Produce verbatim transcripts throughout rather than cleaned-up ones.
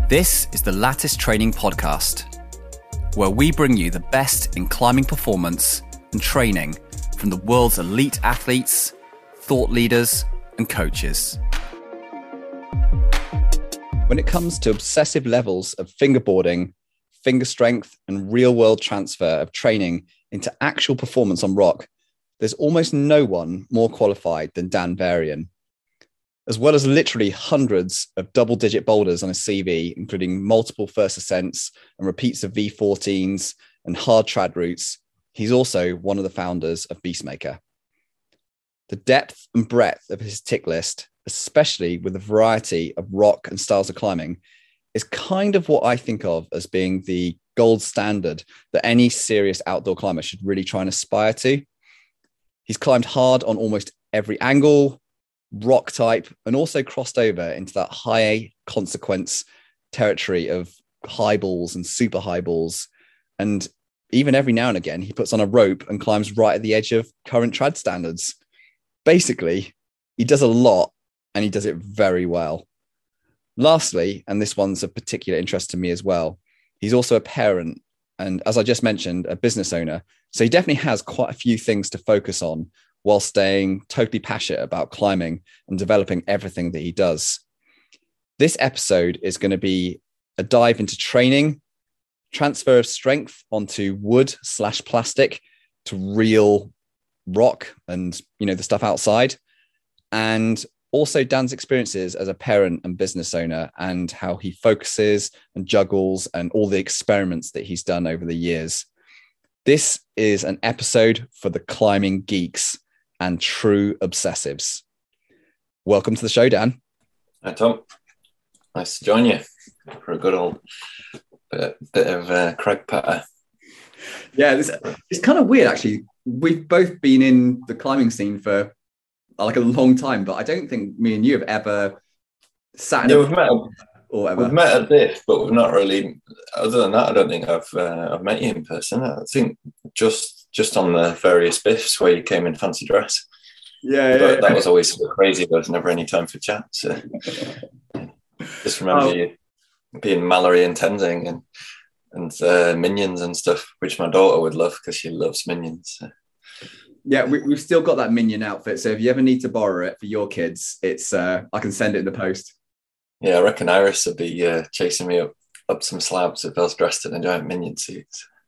This is the Lattice Training Podcast, where we bring you the best in climbing performance and training from the world's elite athletes, thought leaders, and coaches. When it comes to obsessive levels of fingerboarding, finger strength, and real-world transfer of training into actual performance on rock, there's almost no one more qualified than Dan Varian. As well as literally hundreds of double-digit boulders on his C V, including multiple first ascents and repeats of V fourteens and hard trad routes, he's also one of the founders of Beastmaker. The depth and breadth of his tick list, especially with the variety of rock and styles of climbing, is kind of what I think of as being the gold standard that any serious outdoor climber should really try and aspire to. He's climbed hard on almost every angle, rock type, and also crossed over into that high consequence territory of high balls and super high balls. And even every now and again, he puts on a rope and climbs right at the edge of current trad standards. Basically, he does a lot and he does it very well. Lastly, and this one's of particular interest to me as well, he's also a parent. And as I just mentioned, a business owner. So he definitely has quite a few things to focus on while staying totally passionate about climbing and developing everything that he does. This episode is going to be a dive into training, transfer of strength onto wood slash plastic to real rock and, you know, the stuff outside, and also Dan's experiences as a parent and business owner and how he focuses and juggles and all the experiments that he's done over the years. This is an episode for the climbing geeks and true obsessives. Welcome to the show, Dan. Hi, Tom. Nice to join you for a good old bit, bit of uh, Craig Patter. Yeah, this, it's kind of weird, actually. We've both been in the climbing scene for uh, like a long time, but I don't think me and you have ever sat in yeah, a we've met, or ever. We've met at this, but we've not really, other than that, I don't think I've uh, I've met you in person. I think just just on the various biffs where you came in fancy dress. Yeah, but yeah. That was always so crazy. There was never any time for chat. So just remember oh. you being Mallory and Tenzing and and uh, Minions and stuff, which my daughter would love because she loves Minions. So. Yeah, we, we've still got that Minion outfit. So if you ever need to borrow it for your kids, it's uh, I can send it in the post. Yeah, I reckon Iris would be uh, chasing me up, up some slabs if I was dressed in a giant Minion suit.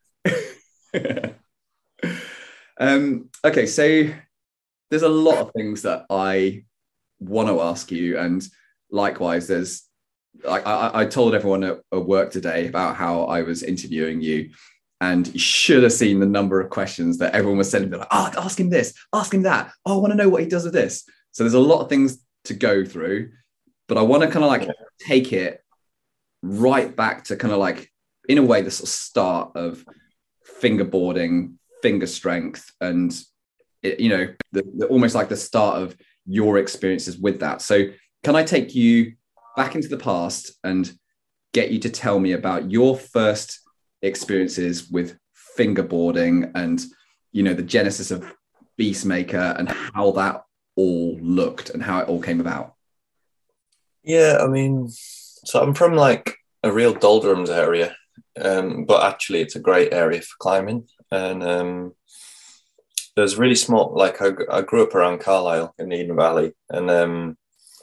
um, okay, so there's a lot of things that I want to ask you, and likewise, there's like I, I told everyone at, at work today about how I was interviewing you, and you should have seen the number of questions that everyone was sending. They're like, "Oh, ask him this, ask him that. Oh, I want to know what he does with this." So there's a lot of things to go through, but I want to kind of like take it right back to kind of like, in a way, the sort of start of fingerboarding, finger strength, and it, you know, the, the, almost like the start of your experiences with that. So can I take you back into the past and get you to tell me about your first experiences with fingerboarding and, you know, the genesis of Beastmaker and how that all looked and how it all came about? Yeah, I mean, so I'm from like a real doldrums area, um, but actually it's a great area for climbing. And um, there's really small, like I, I grew up around Carlisle in the Eden Valley, and um,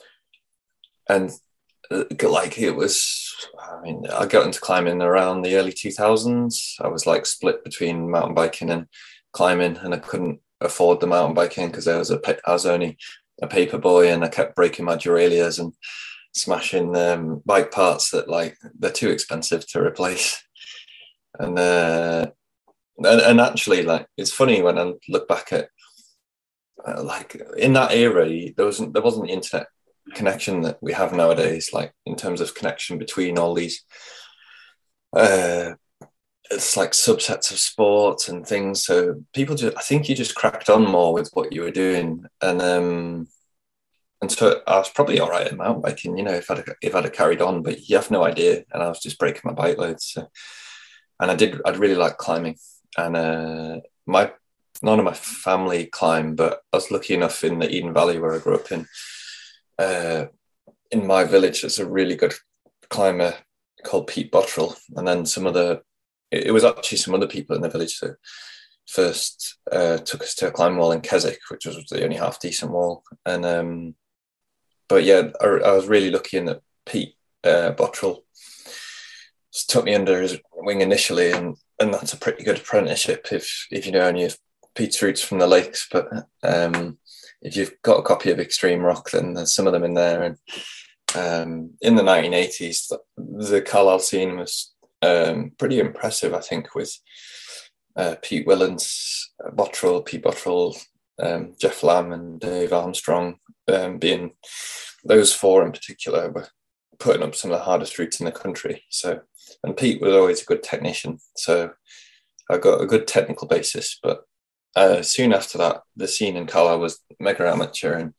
and uh, like it was, I mean, I got into climbing around the early two thousands. I was like split between mountain biking and climbing, and I couldn't afford the mountain biking because I was a I was only a paper boy, and I kept breaking my derailleurs and smashing um, bike parts that like they're too expensive to replace. And uh, and, and actually, like it's funny when I look back at uh, like in that era, there wasn't there wasn't the internet connection that we have nowadays. Like in terms of connection between all these, uh, it's like subsets of sports and things. So people just, I think you just cracked on more with what you were doing, and um, and so I was probably all right at mountain biking, you know, if I'd if I'd have carried on, but you have no idea. And I was just breaking my bike loads. So. And I did, I'd really like climbing, and uh, my, none of my family climbed, but I was lucky enough in the Eden Valley where I grew up in, uh, in my village, there's a really good climber called Pete Bottrell, and then some other. It, it was actually some other people in the village that first uh, took us to a climbing wall in Keswick, which was the only half decent wall. And um, but yeah, I, I was really lucky in that Pete uh, Bottrell took me under his wing initially, and and that's a pretty good apprenticeship if if you know any of Pete's routes from the lakes. But um, if you've got a copy of Extreme Rock, then there's some of them in there. And um, in the nineteen eighties, the, the Carlisle scene was um, pretty impressive, I think, with uh, Pete Willens, Bottrell, Pete Bottrell, um, Jeff Lamb, and Dave Armstrong um, being those four in particular were putting up some of the hardest routes in the country. So, and Pete was always a good technician, so I got a good technical basis. But uh, soon after that, the scene in Carlisle was mega amateur, and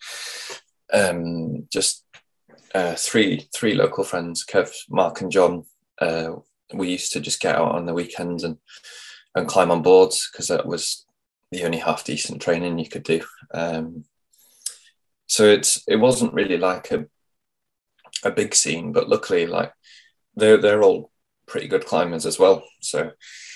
um, just uh, three three local friends, Kev, Mark, and John. Uh, we used to just get out on the weekends and and climb on boards, because that was the only half decent training you could do. Um, so it's it wasn't really like a a big scene, but luckily, like they're they're all pretty good climbers as well. So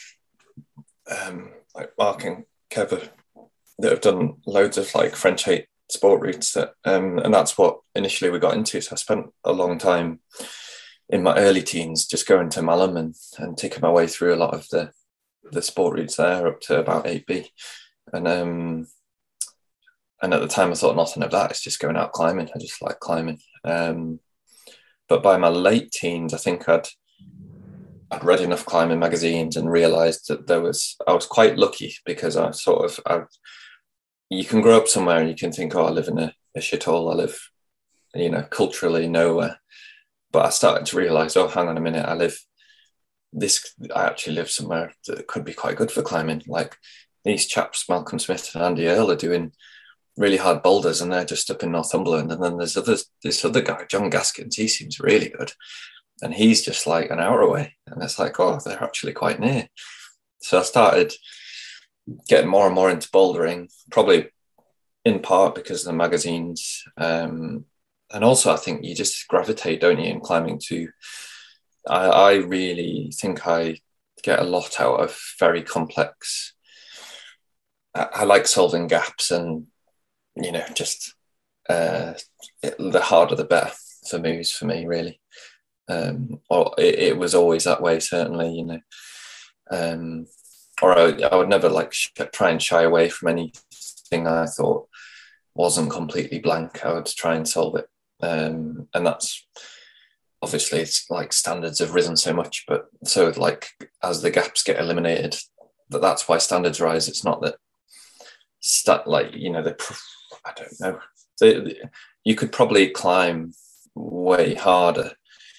um, like Mark and Kev that have done loads of like French eight sport routes, that um, and that's what initially we got into. So I spent a long time in my early teens just going to Malham and and taking my way through a lot of the the sport routes there up to about eight B, and um and at the time I thought nothing of that. It's just going out climbing. I just like climbing. Um, but by my late teens, I think I'd I'd read enough climbing magazines and realised that there was I was quite lucky, because I sort of I, you can grow up somewhere and you can think, oh, I live in a, a shithole. I live, you know, culturally nowhere. But I started to realise, oh, hang on a minute, I live this. I actually live somewhere that could be quite good for climbing. Like these chaps, Malcolm Smith and Andy Earle, are doing really hard boulders, and they're just up in Northumberland. And then there's others, this other guy, John Gaskins. He seems really good, and he's just like an hour away. And it's like, oh, they're actually quite near. So I started getting more and more into bouldering, probably in part because of the magazines. Um, and also, I think you just gravitate, don't you, in climbing to. I, I really think I get a lot out of very complex. I, I like solving gaps, and, you know, just uh, it, the harder the better for moves for me, really. Um, or it, it was always that way, certainly, you know. Um, or I, I would never like sh- try and shy away from anything I thought wasn't completely blank. I would try and solve it. Um, and that's obviously, it's like standards have risen so much, but so like as the gaps get eliminated, that that's why standards rise. It's not that stat like, you know, the I don't know. The, the, you could probably climb way harder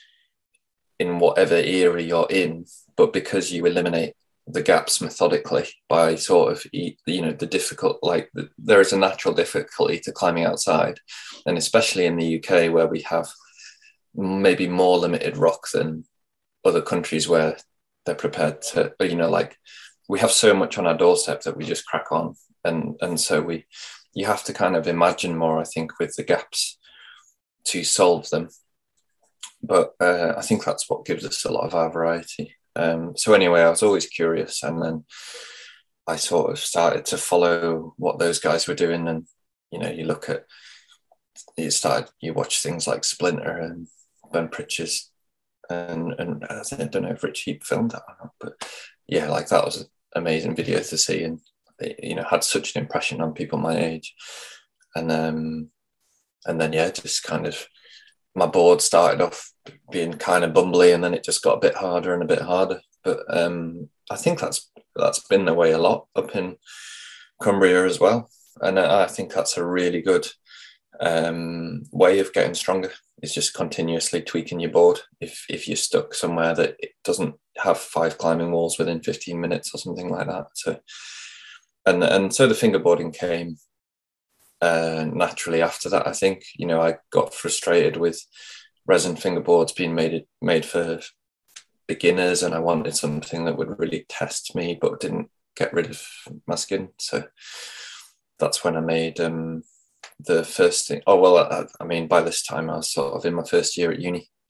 in whatever era you're in, but because you eliminate the gaps methodically by sort of, you know, the difficult, like the, there is a natural difficulty to climbing outside, and especially in the U K where we have maybe more limited rock than other countries where they're prepared to, you know, like we have so much on our doorstep that we just crack on, and and so we you have to kind of imagine more, I think, with the gaps to solve them. But uh, I think that's what gives us a lot of our variety. Um, so anyway, I was always curious, and then I sort of started to follow what those guys were doing. And, you know, you look at, you started, you watch things like Splinter and Ben Pritchard's, and, and I don't know if Rich Heap filmed that or not, but yeah, like that was an amazing video to see, and it, you know, had such an impression on people my age. And um, and then, yeah, just kind of, my board started off being kind of bumbly, and then it just got a bit harder and a bit harder. But um, I think that's that's been the way a lot up in Cumbria as well. And I think that's a really good um, way of getting stronger, is just continuously tweaking your board. If if you're stuck somewhere that it doesn't have five climbing walls within fifteen minutes or something like that. So, and, and so the fingerboarding came Uh, naturally after that. I think, you know, I got frustrated with resin fingerboards being made made for beginners, and I wanted something that would really test me but didn't get rid of my skin. So that's when I made um, the first thing. Oh well, I, I mean, by this time I was sort of in my first year at uni,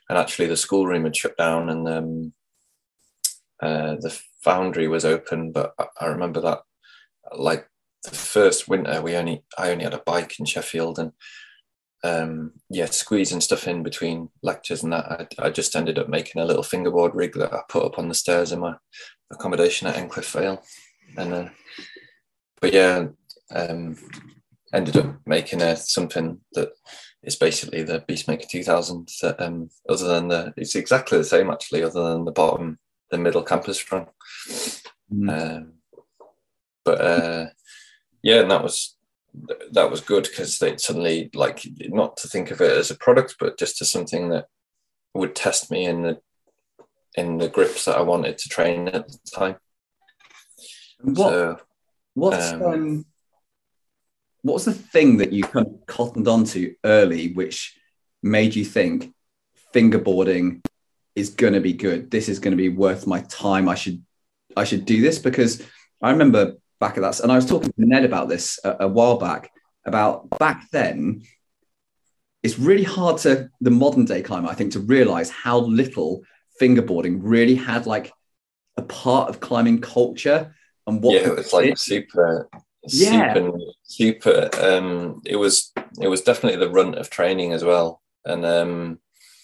and actually the schoolroom had shut down, and um, uh, the foundry was open. But I, I remember that, like the first winter, we only I only had a bike in Sheffield, and um, yeah, squeezing stuff in between lectures and that, I, I just ended up making a little fingerboard rig that I put up on the stairs in my accommodation at Endcliffe Vale, and uh, but yeah. Um, ended up making a, something that is basically the Beastmaker two thousand. That, um, other than the, it's exactly the same actually, other than the bottom, the middle campus front. Mm. Um, but uh, yeah, and that was that was good because they suddenly, like, not to think of it as a product, but just as something that would test me in the in the grips that I wanted to train at the time. What so, what's um, um what was the thing that you kind of cottoned onto early, which made you think fingerboarding is going to be good? This is going to be worth my time. I should, I should do this. Because I remember back at that, and I was talking to Ned about this a, a while back, about back then, it's really hard to, the modern day climber, I think, to realize how little fingerboarding really had like a part of climbing culture. And what yeah, it was like super... Yeah, super, super. Um, it was it was definitely the runt of training as well, and um,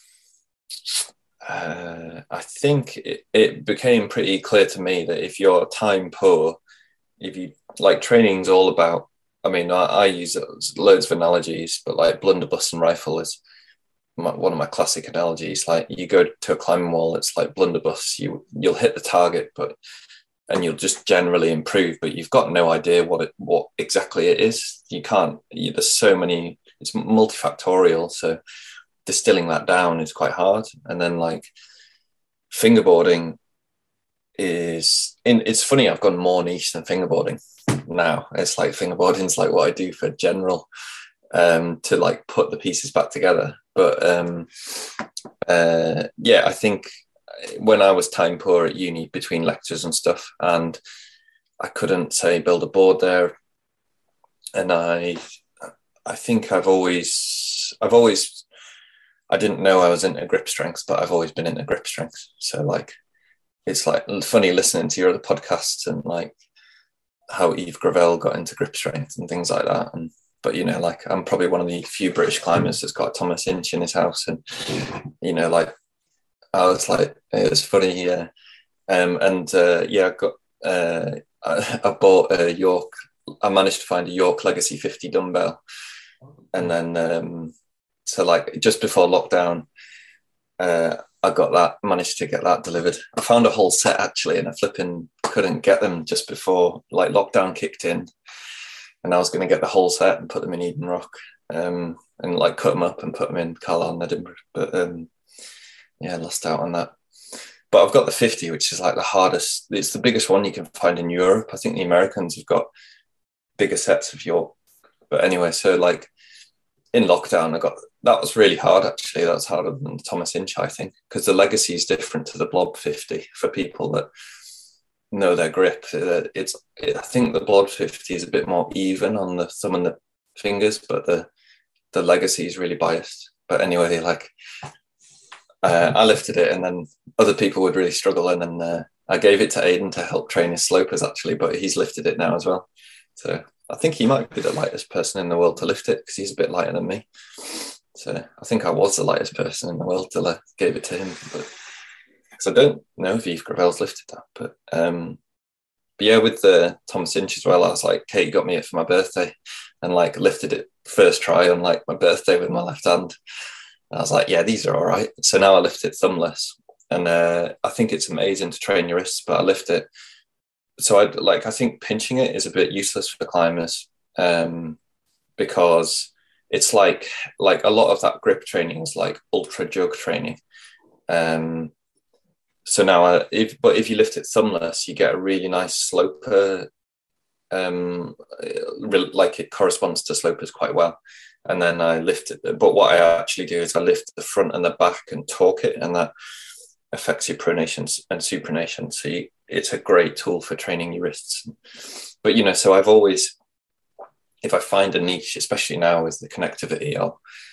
uh, I think it, it became pretty clear to me that if you're time poor, if you like, training's all about. I mean, I, I use loads of analogies, but like blunderbuss and rifle is my, one of my classic analogies. Like, you go to a climbing wall, it's like blunderbuss. You you'll hit the target, but and you'll just generally improve, but you've got no idea what it, what exactly it is. You can't, you, there's so many, it's multifactorial. So distilling that down is quite hard. And then like fingerboarding is, in, it's funny, I've gone more niche than fingerboarding now. It's like fingerboarding is like what I do for general, um, to like put the pieces back together. But um, uh, yeah, I think, when I was time poor at uni between lectures and stuff, and I couldn't, say, build a board there, and I, I think I've always, I've always, I didn't know I was into grip strength, but I've always been into grip strength. So like, it's like funny listening to your other podcasts and like how Yves Gravel got into grip strength and things like that. And but you know, like, I'm probably one of the few British climbers that's got a Thomas Inch in his house, and you know, like. I was like, it was funny, yeah. Um, and uh, yeah, I got, uh, I, I bought a York, I managed to find a York Legacy fifty dumbbell. And then, um, so like just before lockdown, uh, I got that, managed to get that delivered. I found a whole set actually, and I flipping couldn't get them just before like lockdown kicked in. And I was going to get the whole set and put them in Eden Rock, um, and like cut them up and put them in Carlisle and Edinburgh. But, um, yeah, lost out on that. But I've got the fifty, which is like the hardest. It's the biggest one you can find in Europe. I think the Americans have got bigger sets of York. But anyway, so like in lockdown, I got, that was really hard actually. That's harder than the Thomas Inch, I think, because the Legacy is different to the Blob fifty for people that know their grip. It's, it, I think the Blob fifty is a bit more even on the thumb and the fingers, but the, the Legacy is really biased. But anyway, like, Uh, I lifted it, and then other people would really struggle, and then uh, I gave it to Aidan to help train his slopers actually, but he's lifted it now as well. So I think he might be the lightest person in the world to lift it, because he's a bit lighter than me. So I think I was the lightest person in the world till I gave it to him, but because I don't know if Yves Gravel's lifted that. But, um, but yeah, with the Thomas Inch as well, I was like, Kate got me it for my birthday, and like lifted it first try on like my birthday with my left hand. I was like, yeah, these are all right. So now I lift it thumbless, and uh, I think it's amazing to train your wrists, but I lift it. So I like, I think pinching it is a bit useless for climbers, um, because it's like, like a lot of that grip training is like ultra jug training. Um, so now, I, if, but if you lift it thumbless, you get a really nice sloper, um, like it corresponds to slopers quite well. And then I lift it. But what I actually do is I lift the front and the back and torque it, and that affects your pronation and supination. So you, it's a great tool for training your wrists. But, you know, so I've always, if I find a niche, especially now with the connectivity, I'll,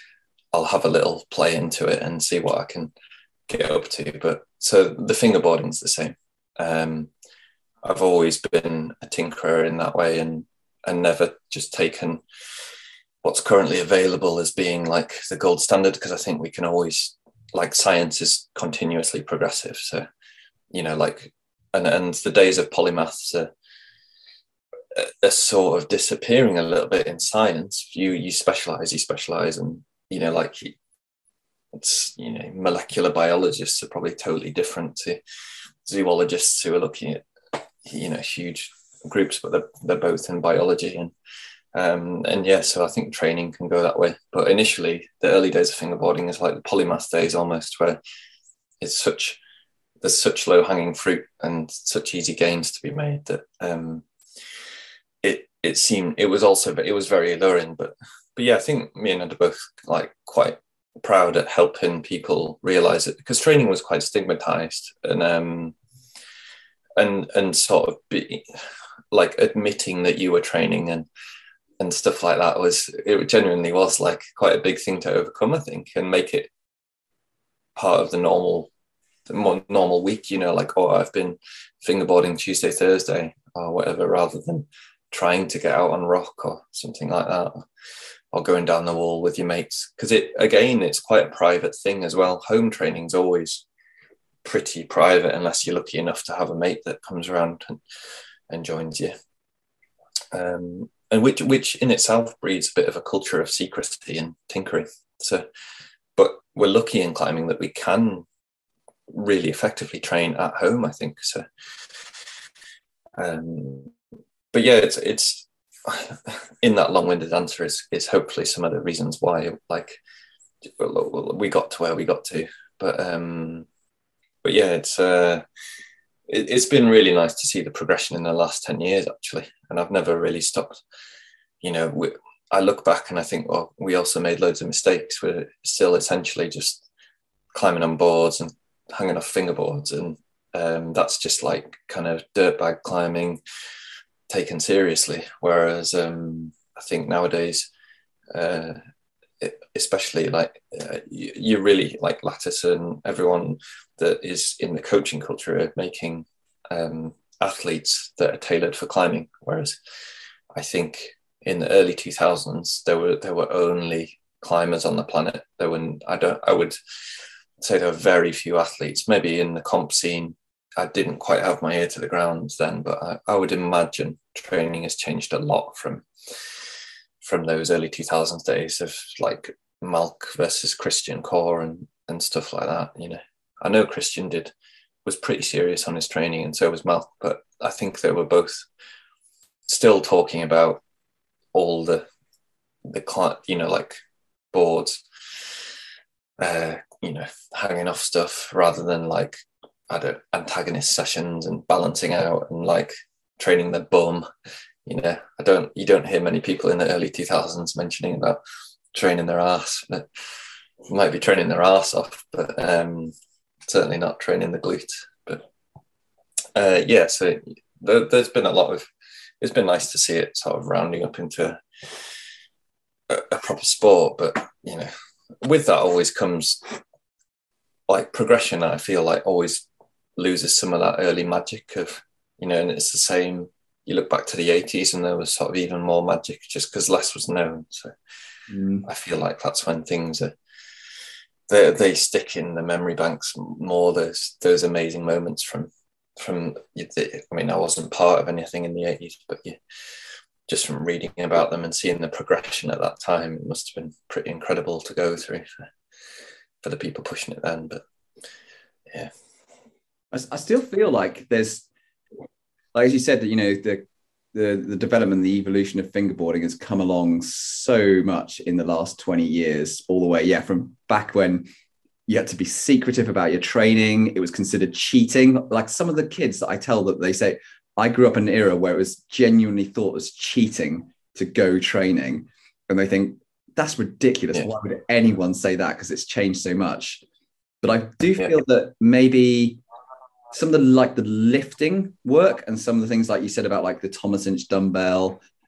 I'll have a little play into it and see what I can get up to. But so the fingerboarding's the same. Um, I've always been a tinkerer in that way, and and never just taken what's currently available as being like the gold standard, because I think we can always, like, science is continuously progressive. So, you know, like, and, and the days of polymaths are, are sort of disappearing a little bit in science. You, you specialize, you specialize, and, you know, like, it's, you know, molecular biologists are probably totally different to zoologists who are looking at, you know, huge groups, but they're, they're both in biology. And Um, and yeah, so I think training can go that way. But initially, the early days of fingerboarding is like the polymath days almost, where it's such, there's such low hanging fruit and such easy gains to be made that um, it it seemed, it was also, it was very alluring. But but yeah, I think me and Ed are both like quite proud at helping people realize it, because training was quite stigmatized, and um, and and sort of be like admitting that you were training and and stuff like that was, it genuinely was like quite a big thing to overcome, I think, and make it part of the normal, the more normal week, you know, like, oh, I've been fingerboarding Tuesday, Thursday or whatever, rather than trying to get out on rock or something like that, or going down the wall with your mates. Because it, again, it's quite a private thing as well. Home training's always pretty private unless you're lucky enough to have a mate that comes around and, and joins you. Um, and which which in itself breeds a bit of a culture of secrecy and tinkering. So, but we're lucky in climbing that we can really effectively train at home, I think. So, um, but yeah, it's it's in that long-winded answer is is hopefully some of the reasons why, like, we got to where we got to. But um, but yeah, it's uh, it, it's been really nice to see the progression in the last ten years, actually. And I've never really stopped. You know, we, I look back and I think, well, we also made loads of mistakes. We're still essentially just climbing on boards and hanging off fingerboards. And um, that's just like kind of dirtbag climbing taken seriously. Whereas um, I think nowadays, uh, it, especially like uh, you, you really, like Lattice and everyone that is in the coaching culture are making um, athletes that are tailored for climbing. Whereas I think in the early two thousands, there were there were only climbers on the planet. There were I don't I would say there were very few athletes. Maybe in the comp scene, I didn't quite have my ear to the ground then, but I, I would imagine training has changed a lot from from those early two thousands days of like Malk versus Christian Core and and stuff like that. You know, I know Christian did was pretty serious on his training, and so was Malk, but I think they were both still talking about all the the you know, like boards, uh, you know, hanging off stuff rather than like I don't antagonist sessions and balancing out and like training their bum. You know, I don't you don't hear many people in the early two thousands mentioning about training their ass. But might be training their ass off, but um, certainly not training the glute. But uh, yeah, so there, there's been a lot of. It's been nice to see it sort of rounding up into a, a proper sport, but you know, with that always comes like progression. I feel like always loses some of that early magic of, you know, and it's the same. You look back to the eighties and there was sort of even more magic just because less was known. So mm. I feel like that's when things are they they stick in the memory banks more. Those those amazing moments from. From, I mean, I wasn't part of anything in the eighties, but yeah, just from reading about them and seeing the progression at that time, it must have been pretty incredible to go through for, for the people pushing it then. But yeah, I, I still feel like there's, like as you said, that you know the the the development, the evolution of fingerboarding has come along so much in the last twenty years, all the way, yeah, from back when you had to be secretive about your training. It was considered cheating. Like some of the kids that I tell that they say, I grew up in an era where it was genuinely thought as cheating to go training. And they think that's ridiculous. Yeah. Why would anyone say that? Because it's changed so much. But I do feel yeah. that maybe some of the, like the lifting work and some of the things like you said about like the Thomas Inch dumbbell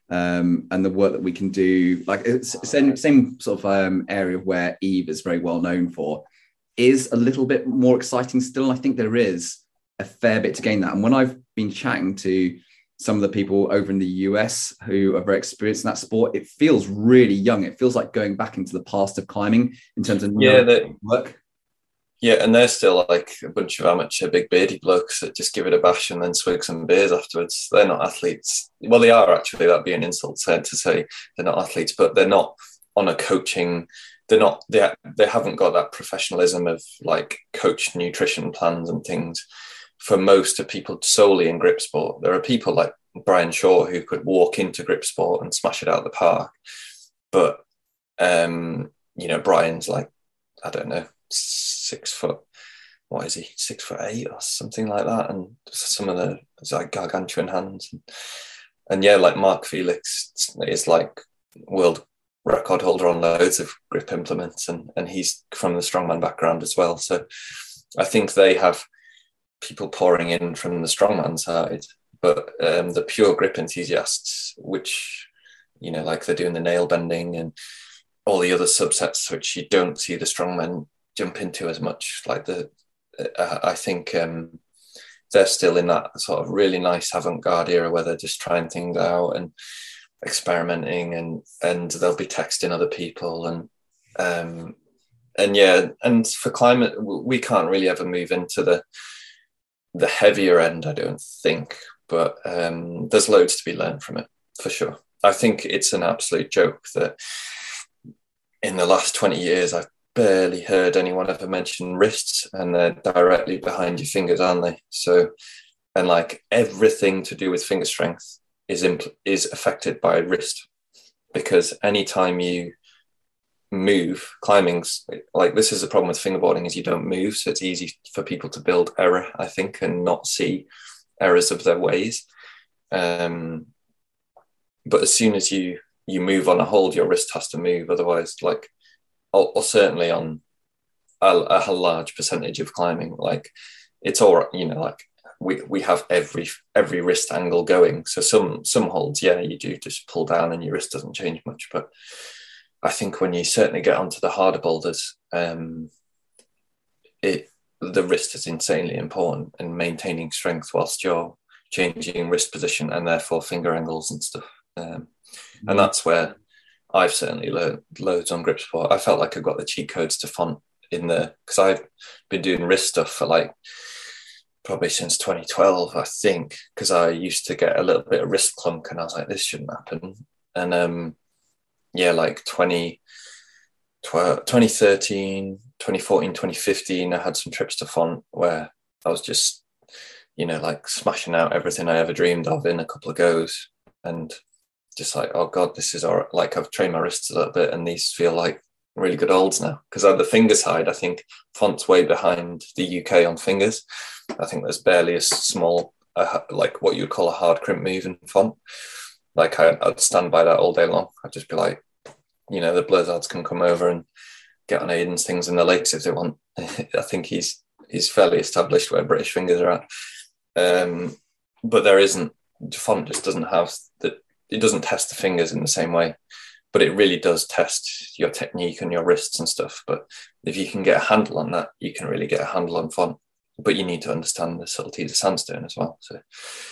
um, and the work that we can do, like it's same, same sort of um, area where Eve is very well known for, is a little bit more exciting still. I think there is a fair bit to gain that. And when I've been chatting to some of the people over in the U S who are very experienced in that sport, it feels really young. It feels like going back into the past of climbing in terms of yeah, the work. Yeah, and they're still like a bunch of amateur big beardy blokes that just give it a bash and then swig some beers afterwards. They're not athletes. Well, they are actually. That'd be an insult said to say they're not athletes, but they're not on a coaching. They're not. They they haven't got that professionalism of like coach nutrition plans and things. For most of people solely in grip sport, there are people like Brian Shaw who could walk into grip sport and smash it out of the park. But um, you know, Brian's like, I don't know, six foot, what is he, six foot eight or something like that, and some of the it's like gargantuan hands, and, and yeah, like Mark Felix is like world record holder on loads of grip implements, and and he's from the strongman background as well. So I think they have people pouring in from the strongman side, but um, the pure grip enthusiasts, which you know, like they're doing the nail bending and all the other subsets, which you don't see the strongmen jump into as much, like the uh, I think um they're still in that sort of really nice avant-garde era where they're just trying things out and experimenting, and and they'll be texting other people, and um and yeah, and for climate we can't really ever move into the the heavier end, I don't think, but um there's loads to be learned from it for sure. I think it's an absolute joke that in the last twenty years I've barely heard anyone ever mention wrists, and they're directly behind your fingers, aren't they? So, and like everything to do with finger strength is impl- is affected by wrist, because anytime you move, climbing's like, this is the problem with fingerboarding, is you don't move, so it's easy for people to build error, I think, and not see errors of their ways. Um, but as soon as you you move on a hold, your wrist has to move, otherwise, like, or, or certainly on a, a large percentage of climbing, like it's all right, you know, like we we have every every wrist angle going. So some some holds, yeah, you do just pull down and your wrist doesn't change much. But I think when you certainly get onto the harder boulders, um, it the wrist is insanely important in maintaining strength whilst you're changing wrist position and therefore finger angles and stuff. Um, mm-hmm. And that's where I've certainly learned loads on grip sport. I felt like I got the cheat codes to font in there, because I've been doing wrist stuff for like probably since twenty twelve, I think, because I used to get a little bit of wrist clunk and I was like, this shouldn't happen. And um, yeah, like twenty twelve, twenty thirteen, twenty fourteen, twenty fifteen, I had some trips to font where I was just, you know, like smashing out everything I ever dreamed of in a couple of goes, and just like, oh God, this is all right. Like I've trained my wrists a little bit and these feel like really good holds now. Because on the finger side, I think font's way behind the U K on fingers. I think there's barely a small, uh, like what you'd call a hard crimp move in font. Like I, I'd stand by that all day long. I'd just be like, you know, the Blizzards can come over and get on Aiden's things in the lakes if they want. I think he's he's fairly established where British fingers are at. Um, but there isn't, font just doesn't have the, it doesn't test the fingers in the same way, but it really does test your technique and your wrists and stuff. But if you can get a handle on that, you can really get a handle on font, but you need to understand the subtleties of sandstone as well. So,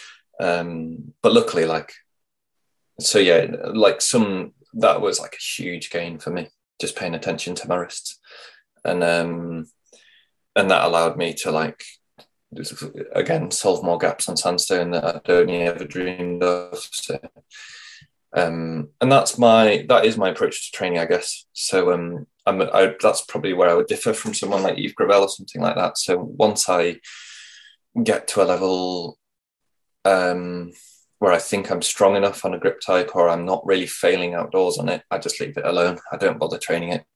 um, but luckily, like, so yeah, like some, that was like a huge gain for me, just paying attention to my wrists. And, um, and that allowed me to like, again, solve more gaps on sandstone that I'd only ever dreamed of. So, um, and that's my that is my approach to training, I guess. So, um, I'm I, that's probably where I would differ from someone like Yves Gravel or something like that. So, once I get to a level um, where I think I'm strong enough on a grip type, or I'm not really failing outdoors on it, I just leave it alone. I don't bother training it.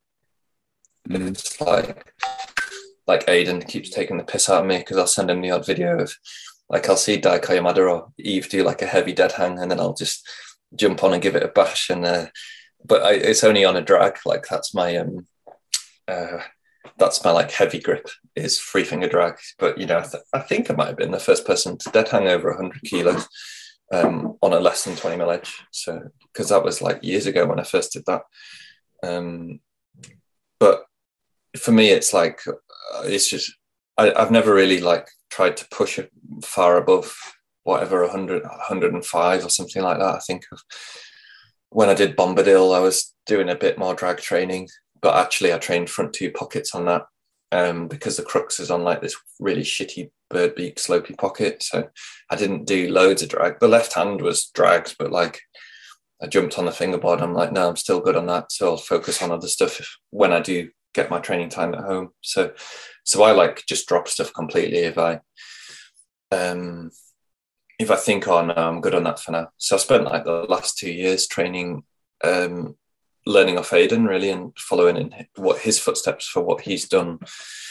Mm. It's like. Like Aiden keeps taking the piss out of me because I'll send him the odd video of, like, I'll see Daika Yamada or Eve do like a heavy dead hang, and then I'll just jump on and give it a bash. And uh, but I, it's only on a drag. Like that's my um, uh, that's my like heavy grip is free finger drag. But you know, I, th- I think I might have been the first person to dead hang over one hundred kilos. um, on a less than twenty mil edge. So, because that was like years ago when I first did that. Um, but for me, it's like, uh, it's just, I, I've never really like tried to push it far above whatever, one hundred, one hundred five or something like that. I think of when I did Bombadil, I was doing a bit more drag training, but actually I trained front two pockets on that um, because the crux is on like this really shitty bird beak slopey pocket. So I didn't do loads of drag. The left hand was drags, but like I jumped on the fingerboard. I'm like, no, I'm still good on that. So I'll focus on other stuff if, when I do get my training time at home. So, so I like just drop stuff completely if I, um, if I think, oh no, I'm good on that for now. So I spent like the last two years training, um, learning off Aidan really and following in what his footsteps for what he's done,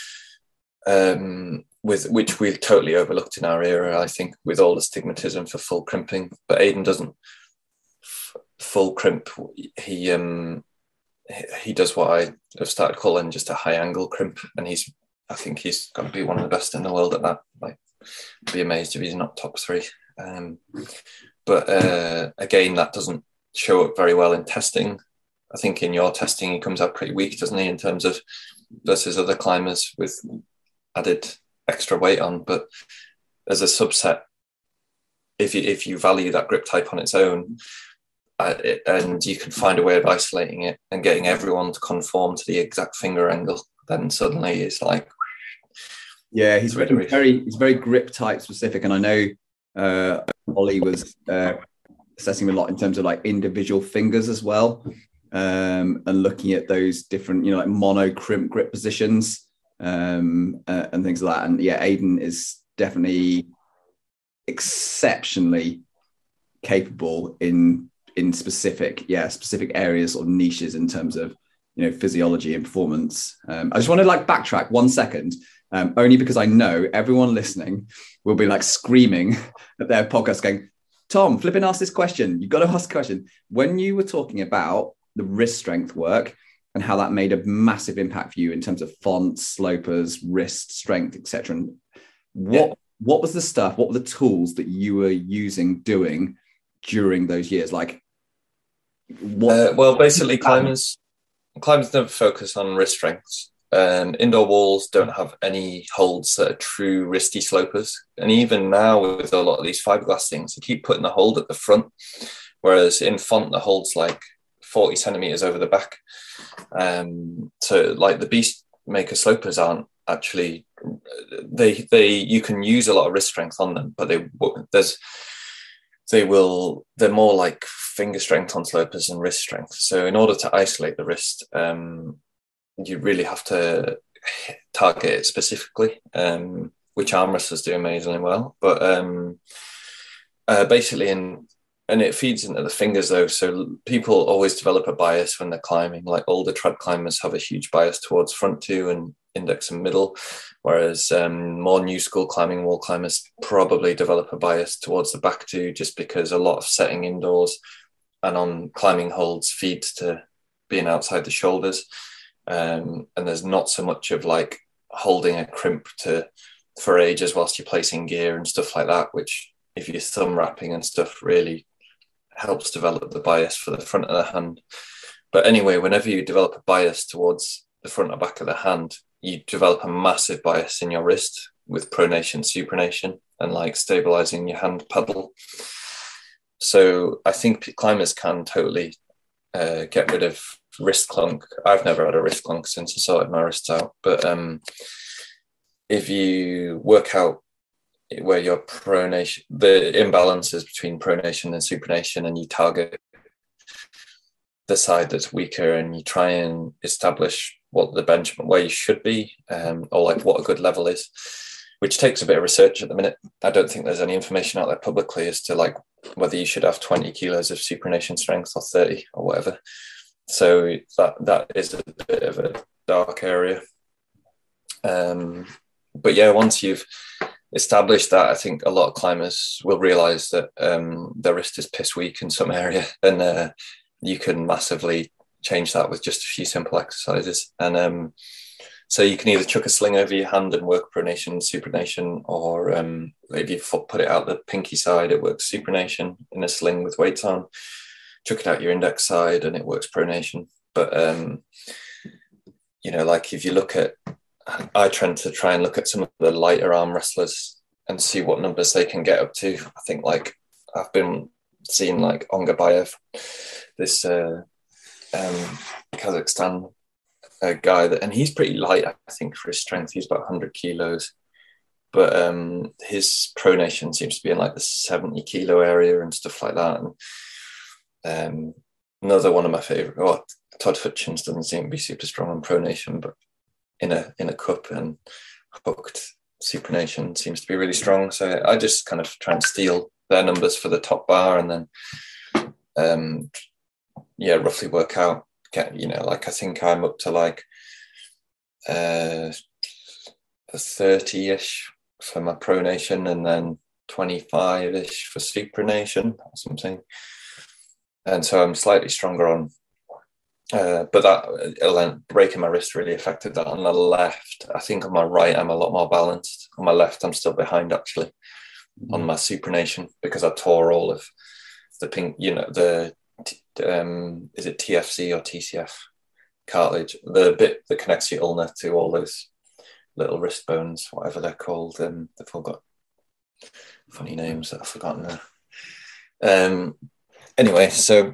um, with which we've totally overlooked in our era, I think, with all the stigmatism for full crimping. But Aidan doesn't f- full crimp. He um he does what I have started calling just a high angle crimp, and he's I think he's going to be one of the best in the world at that. Like, be amazed if he's not top three. Um, but uh, again, that doesn't show up very well in testing. I think in your testing, he comes out pretty weak, doesn't he, in terms of versus other climbers with added extra weight on. But as a subset, if you if you value that grip type on its own, uh, it, and you can find a way of isolating it and getting everyone to conform to the exact finger angle, then suddenly it's like, yeah, he's very, very he's very grip type specific, and I know uh, Ollie was uh, assessing a lot in terms of like individual fingers as well, um, and looking at those different, you know, like mono crimp grip positions um, uh, and things like that. And yeah, Aidan is definitely exceptionally capable in in specific, yeah, specific areas or niches in terms of, you know, physiology and performance. Um, I just want to like backtrack one second. Um, only because I know everyone listening will be like screaming at their podcast going, Tom, flipping ask this question. You've got to ask a question. When you were talking about the wrist strength work and how that made a massive impact for you in terms of fonts, slopers, wrist strength, et cetera. What, yeah. what was the stuff, what were the tools that you were using, doing during those years? Like, what? Uh, well, basically climbers, climbers never focus on wrist strengths. Um, indoor walls don't have any holds that are true wristy slopers. And even now with a lot of these fiberglass things, they keep putting the hold at the front, whereas in font, the hold's like forty centimeters over the back. Um, so like the Beast Maker slopers aren't actually, they, they, you can use a lot of wrist strength on them, but they, there's, they will, they're more like finger strength on slopers and wrist strength. So in order to isolate the wrist, um, you really have to target it specifically, um, which arm wrestlers do amazingly well. But um, uh, basically, in and it feeds into the fingers though. So people always develop a bias when they're climbing. Like older trad climbers have a huge bias towards front two and index and middle, whereas um, more new school climbing wall climbers probably develop a bias towards the back two, just because a lot of setting indoors and on climbing holds feeds to being outside the shoulders. Um, and there's not so much of like holding a crimp to for ages whilst you're placing gear and stuff like that, which if you're thumb wrapping and stuff really helps develop the bias for the front of the hand. But anyway, whenever you develop a bias towards the front or back of the hand, you develop a massive bias in your wrist with pronation, supination, and like stabilizing your hand paddle. So I think climbers can totally uh, get rid of wrist clunk. I've never had a wrist clunk since I sorted my wrists out, but um, if you work out where your pronation, the imbalances between pronation and supination, and you target the side that's weaker and you try and establish what the benchmark, where you should be, um, or like what a good level is, which takes a bit of research at the minute. I don't think there's any information out there publicly as to like whether you should have twenty kilos of supination strength or thirty or whatever. So that that is a bit of a dark area. Um, but yeah, once you've established that, I think a lot of climbers will realise that um, their wrist is piss weak in some area, and uh, you can massively change that with just a few simple exercises. And um, So you can either chuck a sling over your hand and work pronation, supination, or um, if you put it out the pinky side, it works supination in a sling with weights on. Chuck it out your index side and it works pronation. But, um, you know, like if you look at, I tend to try and look at some of the lighter arm wrestlers and see what numbers they can get up to. I think like I've been seeing like Ongabayev, this uh, um, Kazakhstan a guy that, and he's pretty light, I think, for his strength. He's about one hundred kilos, but um, his pronation seems to be in like the seventy kilo area and stuff like that. And um, another one of my favorite, well, Todd Hutchins doesn't seem to be super strong on pronation, but in a in a cup and hooked supination seems to be really strong. So I just kind of try and steal their numbers for the top bar, and then um, yeah, roughly work out. Get, you know, like I think I'm up to like uh thirty-ish for my pronation and then twenty-five-ish for supination or something. And so I'm slightly stronger on uh but that breaking my wrist really affected that on the left. I think on my right I'm a lot more balanced. On my left I'm still behind actually mm-hmm. on my supination, because I tore all of the pink, you know, the Um, is it T F C or T C F cartilage, the bit that connects your ulna to all those little wrist bones, whatever they're called. Um, they've all got funny names that I've forgotten now. Um, anyway, so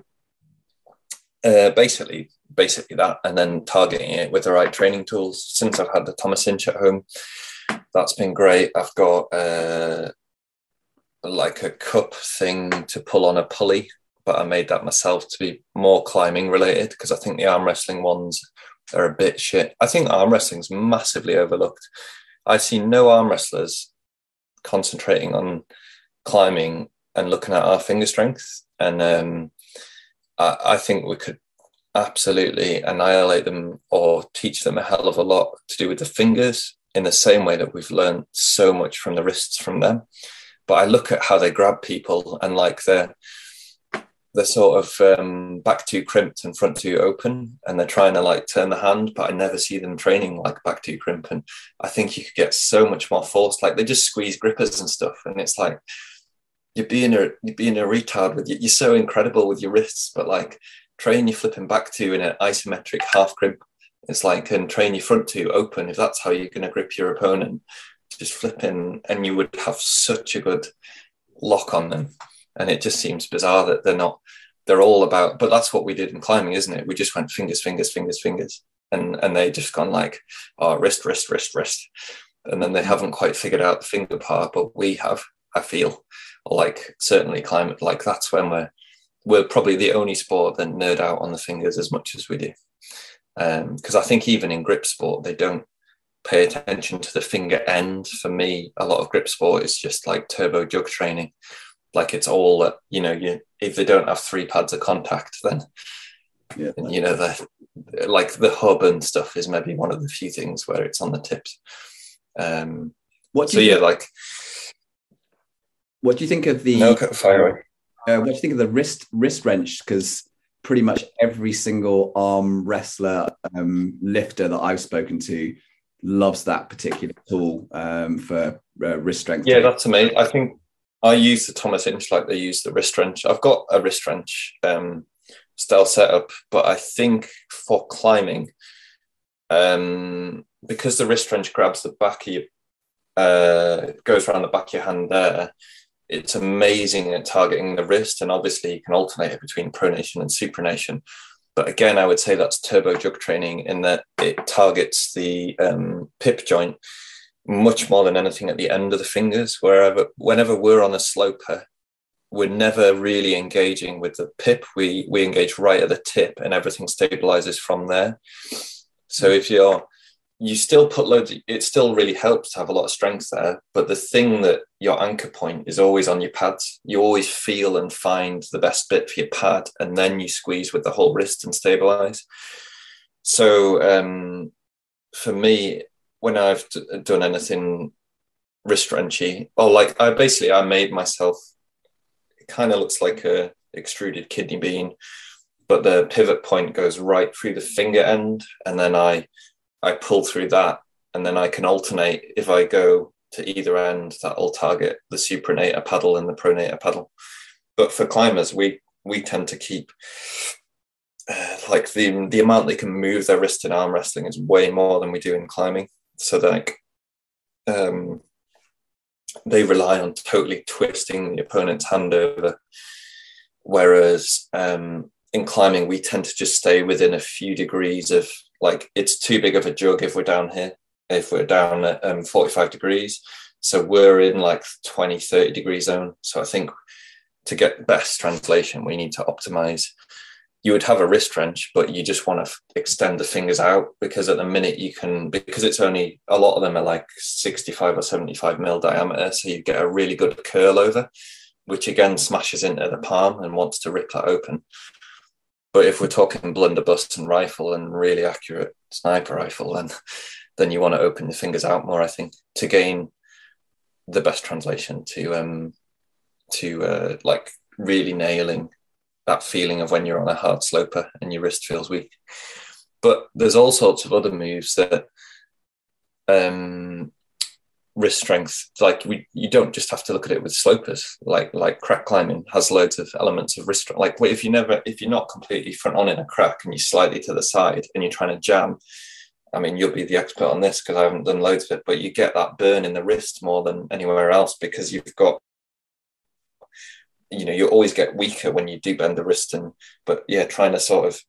uh, basically, basically that, and then targeting it with the right training tools. Since I've had the Thomas Inch at home, that's been great. I've got uh, like a cup thing to pull on a pulley, but I made that myself to be more climbing related, because I think the arm wrestling ones are a bit shit. I think arm wrestling's massively overlooked. I've seen no arm wrestlers concentrating on climbing and looking at our finger strength. And um, I, I think we could absolutely annihilate them or teach them a hell of a lot to do with the fingers, in the same way that we've learned so much from the wrists from them. But I look at how they grab people, and like they're, they're sort of um, back two crimped and front two open, and they're trying to like turn the hand, but I never see them training like back two crimp. And I think you could get so much more force. Like they just squeeze grippers and stuff. And it's like, you're being a, you're being a retard with you. You're so incredible with your wrists, but like train your flipping back two in an isometric half crimp. It's like, and train your front two open. If that's how you're going to grip your opponent, just flipping, and you would have such a good lock on them. And it just seems bizarre that they're not, they're all about, but that's what we did in climbing, isn't it? We just went fingers, fingers, fingers, fingers. And and they just gone like, oh, wrist, wrist, wrist, wrist. And then they haven't quite figured out the finger part, but we have, I feel, like certainly climate, like that's when we're, we're probably the only sport that nerd out on the fingers as much as we do. Um, because I think even in grip sport, they don't pay attention to the finger end. For me, a lot of grip sport is just like turbo jug training. Like it's all that, you know, you, if they don't have three pads of contact, then, yeah. you know, the like the hub and stuff is maybe one of the few things where it's on the tips. Um, what do so, you yeah, think, like. What do you think of the, no, fire away. Uh, what do you think of the wrist, wrist wrench? Because pretty much every single arm wrestler, um, lifter that I've spoken to loves that particular tool um, for uh, wrist strength. Yeah, that's amazing. I think I use the Thomas Inch like they use the wrist wrench. I've got a wrist wrench um, style setup, but I think for climbing, um, because the wrist wrench grabs the back of your, uh, goes around the back of your hand there, it's amazing at targeting the wrist. And obviously you can alternate it between pronation and supination. But again, I would say that's turbo jug training in that it targets the um, pip joint much more than anything at the end of the fingers. Wherever, whenever we're on a sloper, we're never really engaging with the pip. We we engage right at the tip, and everything stabilizes from there. So if you're, you still put loads, of, it still really helps to have a lot of strength there. But the thing that your anchor point is always on your pads. You always feel and find the best bit for your pad, and then you squeeze with the whole wrist and stabilize. So um, for me, when I've d- done anything wrist wrenchy, or like I basically, I made myself, it kind of looks like a extruded kidney bean, but the pivot point goes right through the finger end. And then I I pull through that, and then I can alternate. If I go to either end, that'll target the supranator paddle and the pronator paddle. But for climbers, we we tend to keep uh, like the the amount they can move their wrist in arm wrestling is way more than we do in climbing. So like um, they rely on totally twisting the opponent's hand over, whereas um, in climbing we tend to just stay within a few degrees of, like, it's too big of a jug if we're down here, if we're down at um, forty-five degrees. So we're in like twenty, thirty degree zone. So I think to get best translation, we need to optimize. You would have a wrist wrench, but you just want to f- extend the fingers out, because at the minute you can, because it's only, a lot of them are like sixty-five or seventy-five mil diameter. So you get a really good curl over, which again smashes into the palm and wants to rip that open. But if we're talking blunderbuss and rifle and really accurate sniper rifle, then, then you want to open the fingers out more, I think, to gain the best translation to, um, to uh, like really nailing that feeling of when you're on a hard sloper and your wrist feels weak. But there's all sorts of other moves that um, wrist strength, like we, you don't just have to look at it with slopers. Like like crack climbing has loads of elements of wrist strength. Like if you never, if you're not completely front on in a crack and you're slightly to the side and you're trying to jam, I mean, you'll be the expert on this because I haven't done loads of it, but you get that burn in the wrist more than anywhere else, because you've got, you know, you always get weaker when you do bend the wrist. And but yeah, trying to sort of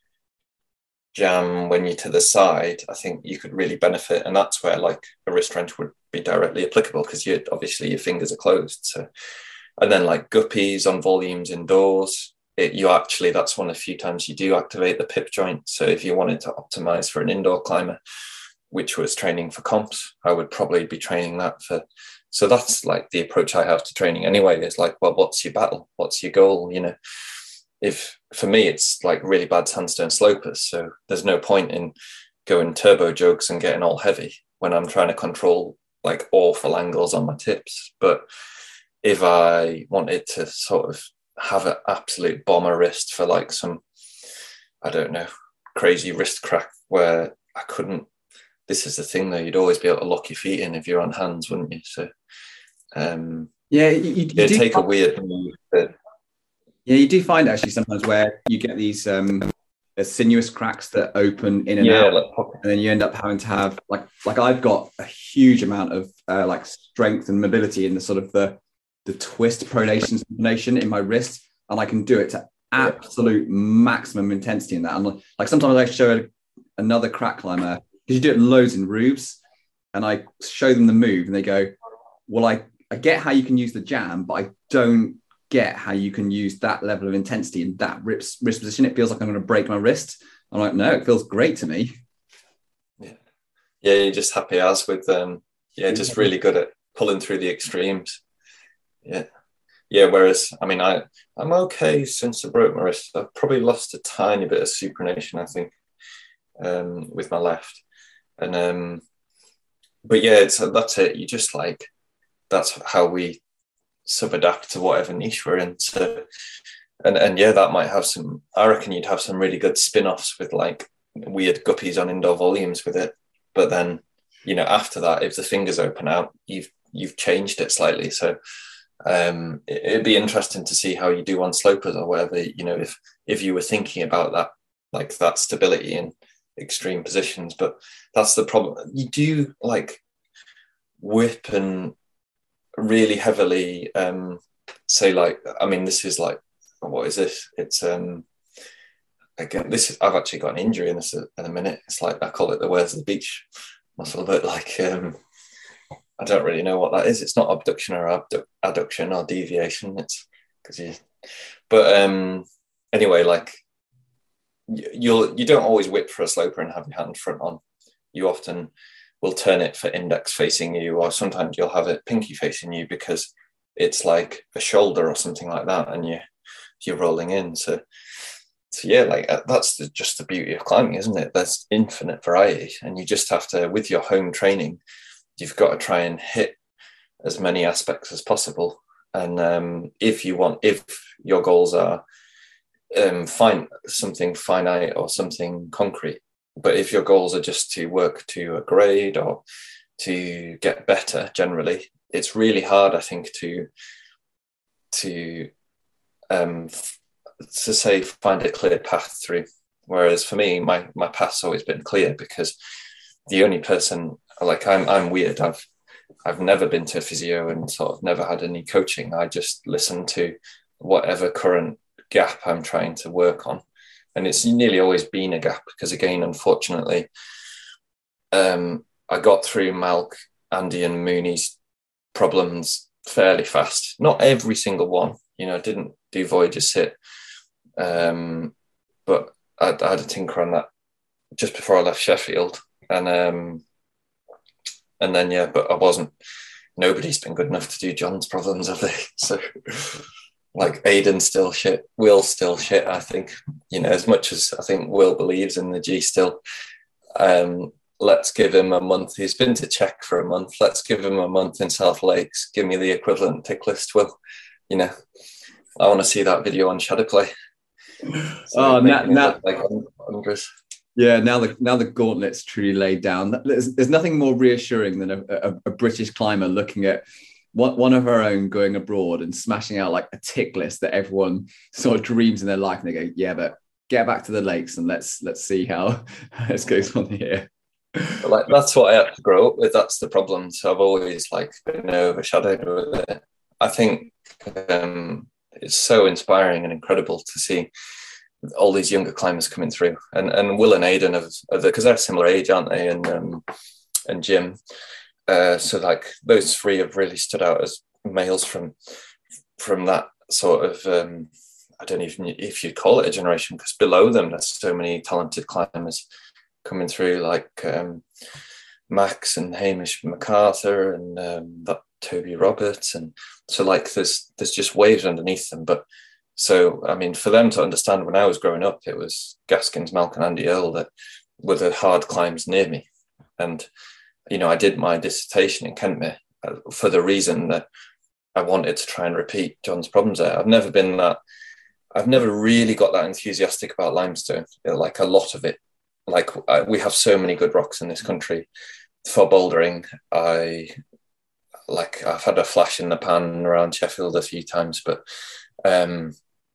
jam when you're to the side, I think you could really benefit. And that's where like a wrist wrench would be directly applicable, because you obviously your fingers are closed. So, and then like guppies on volumes indoors, it, you actually, that's one of the few times you do activate the pip joint. So if you wanted to optimize for an indoor climber, which was training for comps, I would probably be training that for. So that's like the approach I have to training anyway. It's like, well, what's your battle? What's your goal? You know, if for me, it's like really bad sandstone slopers. So there's no point in going turbo jugs and getting all heavy when I'm trying to control like awful angles on my tips. But if I wanted to sort of have an absolute bomber wrist for like some, I don't know, crazy wrist crack where I couldn't, this is the thing though, you'd always be able to lock your feet in if you're on hands, wouldn't you? So um, yeah, you, you it'd do take find, a weird move. But... Yeah, you do find actually sometimes where you get these um, sinuous cracks that open in and yeah, out, like and then you end up having to have like like I've got a huge amount of uh, like strength and mobility in the sort of the the twist pronation supination in my wrist, and I can do it to absolute maximum intensity in that. And like sometimes I show a, another crack climber, because you do it loads in roofs, and I show them the move and they go, well, I, I get how you can use the jam, but I don't get how you can use that level of intensity in that wrist, wrist position. It feels like I'm going to break my wrist. I'm like, no, it feels great to me. Yeah, yeah, you're just happy as with, um, yeah, just really good at pulling through the extremes. Yeah. Yeah, whereas, I mean, I, I'm okay since I broke my wrist. I've probably lost a tiny bit of supination, I think, um, with my left. And um but yeah, it's that's it. You just like, that's how we sub-adapt to whatever niche we're in. So and and yeah, that might have some, I reckon you'd have some really good spin-offs with like weird guppies on indoor volumes with it. But then, you know, after that, if the fingers open out, you've you've changed it slightly. So um it, it'd be interesting to see how you do on slopers or whatever, you know, if if you were thinking about that, like that stability in extreme positions. But that's the problem. You do like whip and really heavily um say like, I mean, this is like, what is this? It's um again, this is, I've actually got an injury in this in a minute. It's like, I call it the where's the beach muscle, but like um I don't really know what that is. It's not abduction or abdu- adduction or deviation. It's because you, but um anyway, like you'll you don't always whip for a sloper and have your hand front on. You often will turn it for index facing you, or sometimes you'll have it pinky facing you because it's like a shoulder or something like that, and you you're rolling in. So, so yeah, like that's the, just the beauty of climbing, isn't it? There's infinite variety, and you just have to, with your home training, you've got to try and hit as many aspects as possible. And um, if you want, if your goals are um, find something finite or something concrete, but if your goals are just to work to a grade or to get better generally, it's really hard, I think, to to um to say find a clear path through. Whereas for me, my my path's always been clear, because the only person, like I'm I'm weird. I've I've never been to physio and sort of never had any coaching. I just listen to whatever current gap I'm trying to work on. And it's nearly always been a gap, because again, unfortunately, um, I got through Malk, Andy and Mooney's problems fairly fast. Not every single one, you know, I didn't do Voyager Sit, um, but I, I had a tinker on that just before I left Sheffield. And um, and then, yeah, but I wasn't, nobody's been good enough to do John's problems, have they? So like Aidan's still shit, Will's still shit, I think, you know, as much as I think Will believes in the G still. Um, let's give him a month. He's been to Czech for a month. Let's give him a month in South Lakes. Give me the equivalent tick list, Will. You know, I want to see that video on Shadowplay. So oh, now, now like Andres. Yeah, now the now the gauntlet's truly laid down. There's, there's nothing more reassuring than a, a, a British climber looking at one, one of her own going abroad and smashing out like a tick list that everyone sort of dreams in their life, and they go, yeah, but get back to the lakes and let's let's see how this goes on here. Like that's what I had to grow up with. That's the problem. So I've always like been overshadowed with it. I think um, it's so inspiring and incredible to see all these younger climbers coming through, and and Will and Aidan have, because they're similar age, aren't they? And um, and Jim. Uh, so like those three have really stood out as males from from that sort of um, I don't even if you'd call it a generation, because below them there's so many talented climbers coming through, like um, Max and Hamish MacArthur and um, that Toby Roberts, and so like there's there's just waves underneath them. But so I mean, for them to understand, when I was growing up, it was Gaskins, Malk and Andy Earl that were the hard climbs near me. And you know, I did my dissertation in Kentmere for the reason that I wanted to try and repeat John's problems there. I've never been that, I've never really got that enthusiastic about limestone, like a lot of it. Like I, we have so many good rocks in this country. For bouldering, I like I've had a flash in the pan around Sheffield a few times, but um,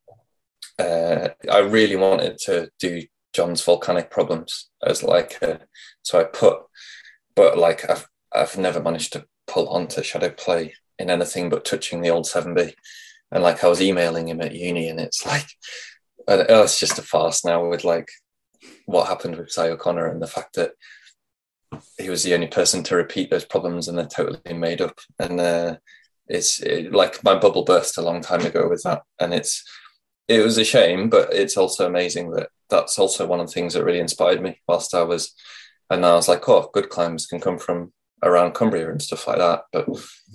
uh, I really wanted to do John's volcanic problems as like, a, so I put, but like I've I've never managed to pull onto Shadowplay in anything but touching the old seven B, and like I was emailing him at uni, and it's like, oh, it's just a farce now with like what happened with Si O'Connor and the fact that he was the only person to repeat those problems and they're totally made up. And uh, it's it, like my bubble burst a long time ago with that, and it's it was a shame, but it's also amazing that that's also one of the things that really inspired me whilst I was. And I was like, oh, good climbs can come from around Cumbria and stuff like that. But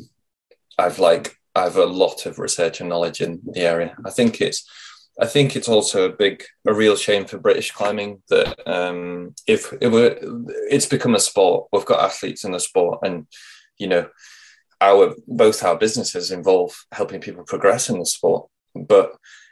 I've like, I have a lot of research and knowledge in the area. I think it's, I think it's also a big, a real shame for British climbing that um, if it were, it's become a sport. We've got athletes in the sport, and you know, our both our businesses involve helping people progress in the sport. But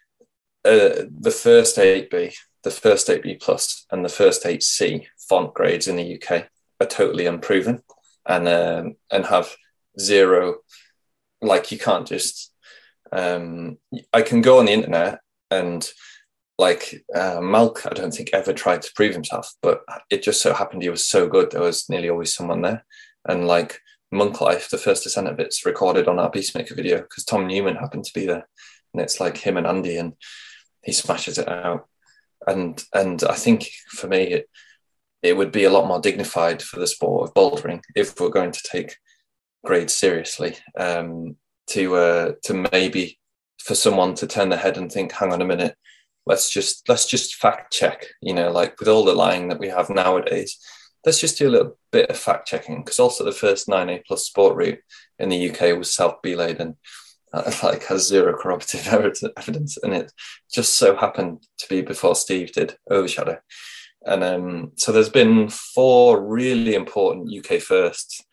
uh, the first eight B, the first eight B plus, and the first eight C font grades in the U K are totally unproven, and um, and have zero. Like you can't just. Um, I can go on the internet and like uh, Malk, I don't think ever tried to prove himself, but it just so happened he was so good there was nearly always someone there. And like Monk Life, the first descent of it's recorded on our Peacemaker video because Tom Newman happened to be there, and it's like him and Andy, and he smashes it out. And and I think for me, it, it would be a lot more dignified for the sport of bouldering if we're going to take grades seriously, um, to uh, to maybe for someone to turn their head and think, hang on a minute, let's just let's just fact check, you know, like with all the lying that we have nowadays, let's just do a little bit of fact checking, because also the first nine A plus sport route in the U K was South Belade, and uh, like has zero corroborative evidence, and it just so happened to be before Steve did Overshadow. And um, so there's been four really important U K firsts,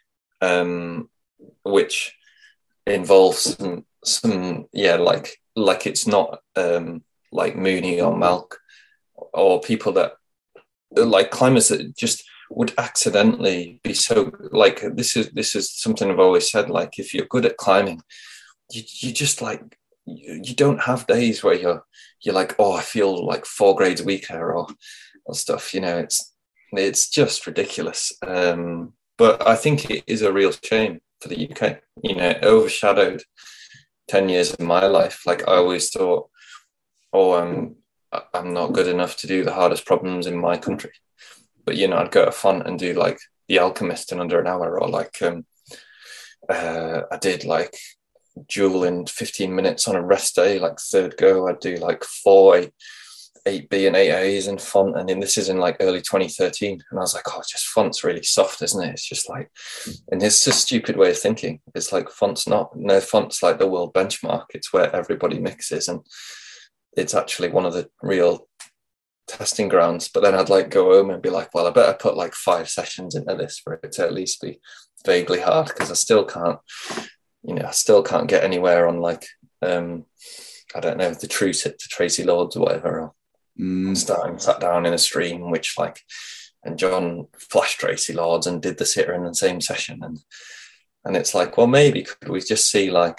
um, which involves some, some yeah, like like it's not um, like Mooney or Malk or people that like climbers that just would accidentally be so like, this is this is something I've always said, like if you're good at climbing, you, you just like you, you don't have days where you're you're like, oh, I feel like four grades weaker or, or stuff, you know. It's it's just ridiculous. Um, but I think it is a real shame for the U K. You know, it overshadowed ten years of my life. Like I always thought, oh, I'm I'm not good enough to do the hardest problems in my country. But, you know, I'd go to Font and do like The Alchemist in under an hour, or like um, uh, I did like Jewel in fifteen minutes on a rest day, like third go. I'd do like four, eight, eight B and eight A's in Font. And then this is in like early twenty thirteen. And I was like, oh, just Font's really soft, isn't it? It's just like, and it's just a stupid way of thinking. It's like Font's not, no, Font's like the world benchmark. It's where everybody mixes, and it's actually one of the real testing grounds. But then I'd like go home and be like, well, I better put like five sessions into this for it to at least be vaguely hard, because I still can't, you know, I still can't get anywhere on like, um, I don't know, the true sit to Tracy Lords or whatever. Or mm. starting sat down in a stream, which like, and John flashed Tracy Lords and did the sitter in the same session. And, and it's like, well, maybe could we just see like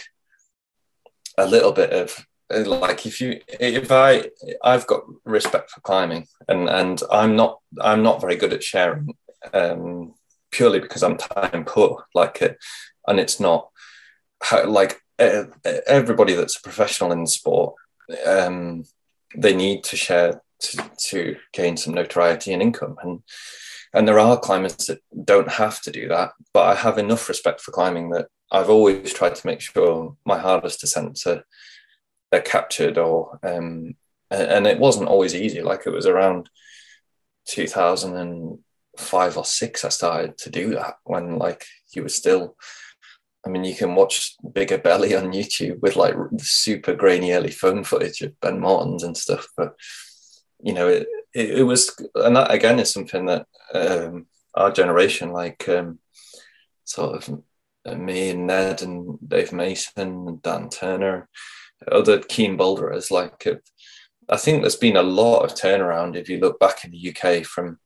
a little bit of, like if you if I I've got respect for climbing, and and I'm not I'm not very good at sharing, um purely because I'm time poor, like uh, and it's not how, like uh, everybody that's a professional in the sport, um they need to share to, to gain some notoriety and income, and and there are climbers that don't have to do that, but I have enough respect for climbing that I've always tried to make sure my hardest descents are are captured, or um and it wasn't always easy. Like it was around two thousand five or six I started to do that, when like you were still, I mean, you can watch Bigger Belly on YouTube with like super grainy early phone footage of Ben Mortons and stuff, but you know it it, it was, and that again is something that um our generation, like um sort of me and Ned and Dave Mason and Dan Turner, other keen boulderers, like uh, I think there's been a lot of turnaround if you look back in the U K from,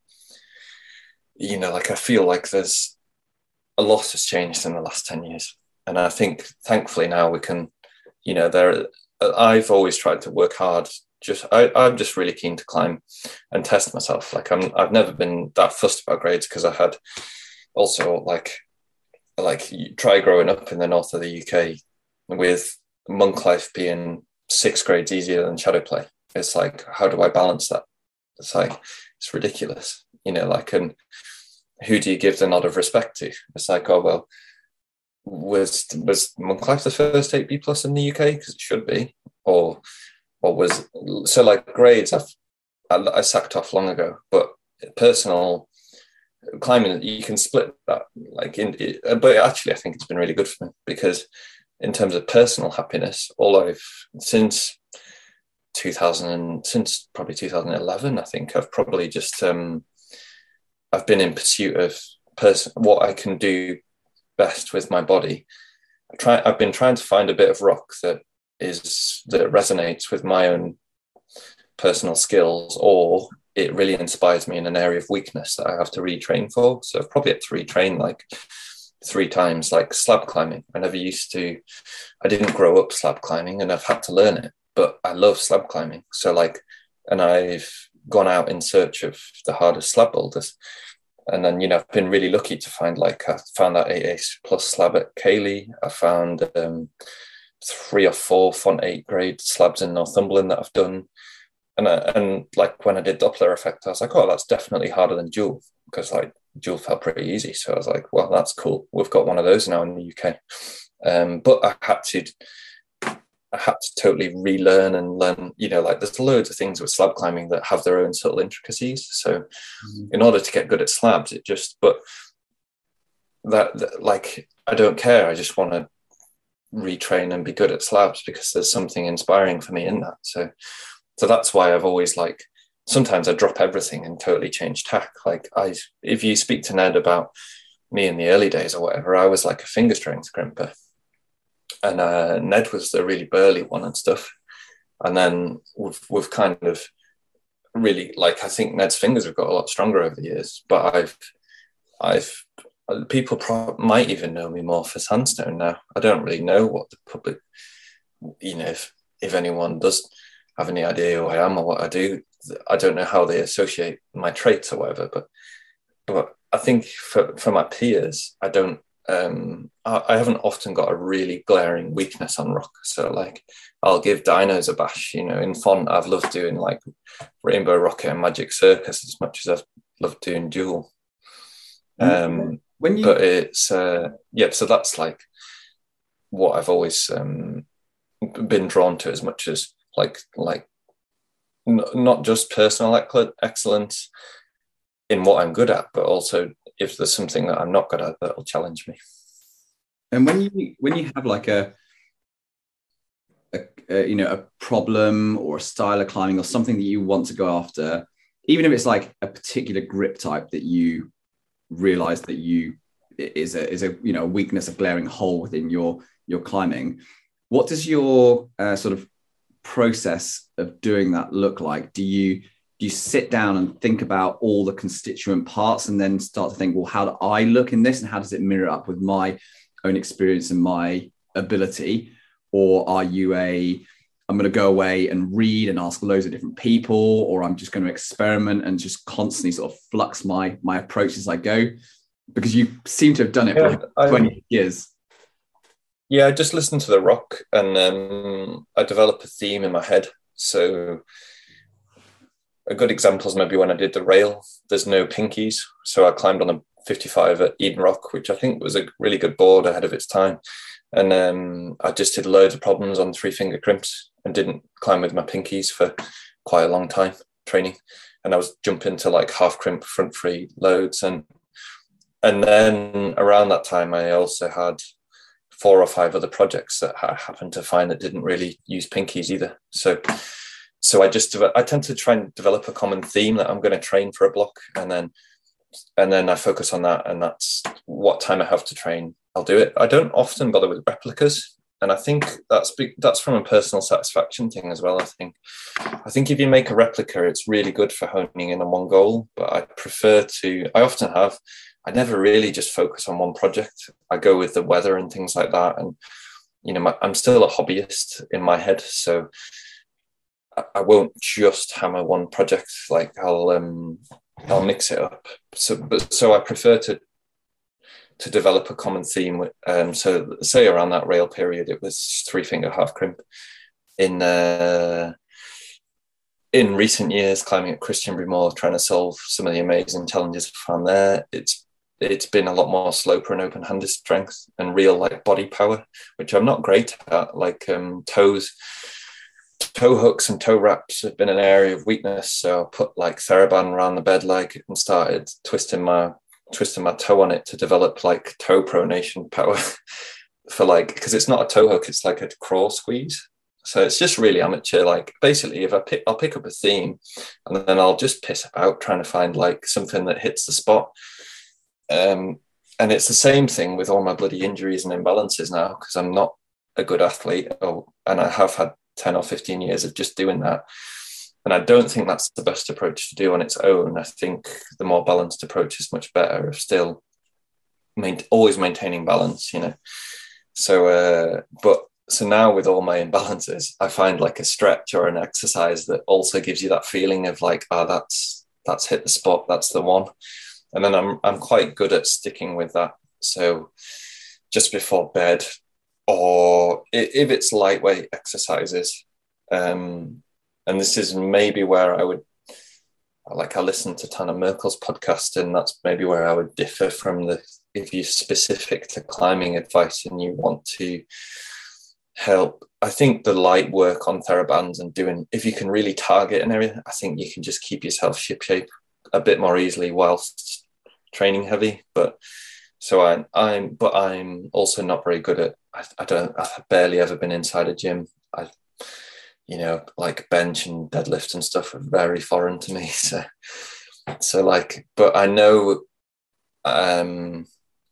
you know, like I feel like there's a lot has changed in the last ten years. And I think thankfully now we can, you know, there, I've always tried to work hard. Just, I, I'm just really keen to climb and test myself. Like I'm, I've never been that fussed about grades, because I had also like, like you try growing up in the north of the U K with monk life being six grades easier than shadow play. It's like, how do I balance that? It's like, it's ridiculous, you know, like, and who do you give the nod of respect to? It's like, oh, well, was, was monk life the first eight B plus in the U K? Because it should be, or, or was, so like grades I've, I, I sacked off long ago, but personal climbing, you can split that, like in, it, but actually I think it's been really good for me, because in terms of personal happiness, all I've since two thousand, since probably two thousand eleven, I think I've probably just um, I've been in pursuit of person what I can do best with my body. I try. I've been trying to find a bit of rock that is that resonates with my own personal skills, or it really inspires me in an area of weakness that I have to retrain for. So I've probably had to retrain like three times, like slab climbing. I never used to, I didn't grow up slab climbing, and I've had to learn it, but I love slab climbing. So like, and I've gone out in search of the hardest slab boulders. And then, you know, I've been really lucky to find, like, I found that eight A plus slab at Cayley. I found um, three or four Font eight grade slabs in Northumberland that I've done. And, I, and like when I did Doppler effect, I was like, oh, that's definitely harder than Jewel, because like Jewel felt pretty easy. So I was like, well, that's cool. We've got one of those now in the U K. Um, but I had to, I had to totally relearn and learn, you know, like there's loads of things with slab climbing that have their own subtle intricacies. So mm-hmm. in order to get good at slabs, it just, but that, that like, I don't care. I just want to retrain and be good at slabs, because there's something inspiring for me in that. So, so that's why I've always like, sometimes I drop everything and totally change tack. Like I, if you speak to Ned about me in the early days or whatever, I was like a finger strength crimper. And uh, Ned was the really burly one and stuff. And then we've, we've kind of, really like, I think Ned's fingers have got a lot stronger over the years, but I've, I've, people pro- might even know me more for sandstone now. I don't really know what the public, you know, if, if anyone does have any idea who I am or what I do, I don't know how they associate my traits or whatever, but, but I think for, for my peers, I don't, um, I, I haven't often got a really glaring weakness on rock. So like, I'll give dinos a bash, you know, in font, I've loved doing like Rainbow Rocket and Magic Circus as much as I've loved doing Duel. Um, when you, but it's, uh, yeah, so that's like what I've always um, been drawn to as much as like, like n- not just personal excellence in what I'm good at, but also if there's something that I'm not good at, that'll challenge me. And when you, when you have like a, a, a, you know, a problem or a style of climbing or something that you want to go after, even if it's like a particular grip type that you realize that you is a is a you know weakness, a glaring hole within your your climbing, what does your uh, sort of process of doing that look like? Do you do you sit down and think about all the constituent parts and then start to think, well, how do I look in this and how does it mirror up with my own experience and my ability? Or are you a I'm going to go away and read and ask loads of different people, or I'm just going to experiment and just constantly sort of flux my my approach as I go? Because you seem to have done it yeah, for like twenty I, years. Yeah, I just listen to the rock and um, I develop a theme in my head. So a good example is maybe when I did the rail, there's no pinkies. So I climbed on a fifty-five at Eden Rock, which I think was a really good board ahead of its time. And um, I just did loads of problems on three finger crimps and didn't climb with my pinkies for quite a long time training. And I was jumping to like half crimp front free loads. And and then around that time, I also had four or five other projects that I happened to find that didn't really use pinkies either. So so I just, I tend to try and develop a common theme that I'm going to train for a block. And then and then I focus on that. And that's what time I have to train, I'll do it. I don't often bother with replicas. And I think that's that's from a personal satisfaction thing as well. I think I think if you make a replica, it's really good for honing in on one goal. But I prefer to, I often have, I never really just focus on one project. I go with the weather and things like that. And, you know, my, I'm still a hobbyist in my head. So I, I won't just hammer one project. Like I'll, um, I'll mix it up. So, but, so I prefer to, to develop a common theme. Um, so say around that rail period, it was three finger half crimp. In uh, in recent years, climbing at Christian Moor, trying to solve some of the amazing challenges I found there, it's it's been a lot more sloper and open-handed strength and real like body power, which I'm not great at. Like um, toes, toe hooks and toe wraps have been an area of weakness. So I put like TheraBand around the bed leg and started twisting my twisting my toe on it to develop like toe pronation power for like, because it's not a toe hook, it's like a crawl squeeze. So it's just really amateur. Like basically if I pick, I'll pick up a theme and then I'll just piss about trying to find like something that hits the spot. Um, and it's the same thing with all my bloody injuries and imbalances now, because I'm not a good athlete, or, and I have had ten or fifteen years of just doing that. And I don't think that's the best approach to do on its own. I think the more balanced approach is much better, of still main, always maintaining balance, you know. So, uh, but so now with all my imbalances, I find like a stretch or an exercise that also gives you that feeling of like, ah, oh, that's that's hit the spot, that's the one. And then I'm I'm quite good at sticking with that. So just before bed, or if it's lightweight exercises, um, and this is maybe where I would, like I listened to Tanner Merkel's podcast, and that's maybe where I would differ from the, if you're specific to climbing advice and you want to help, I think the light work on TheraBands and doing, if you can really target and everything, I think you can just keep yourself shipshape a bit more easily whilst training heavy. But so I, I'm, but I'm also not very good at, I, I don't, I've barely ever been inside a gym. I, you know, like bench and deadlift and stuff are very foreign to me. So, so like, but I know, um,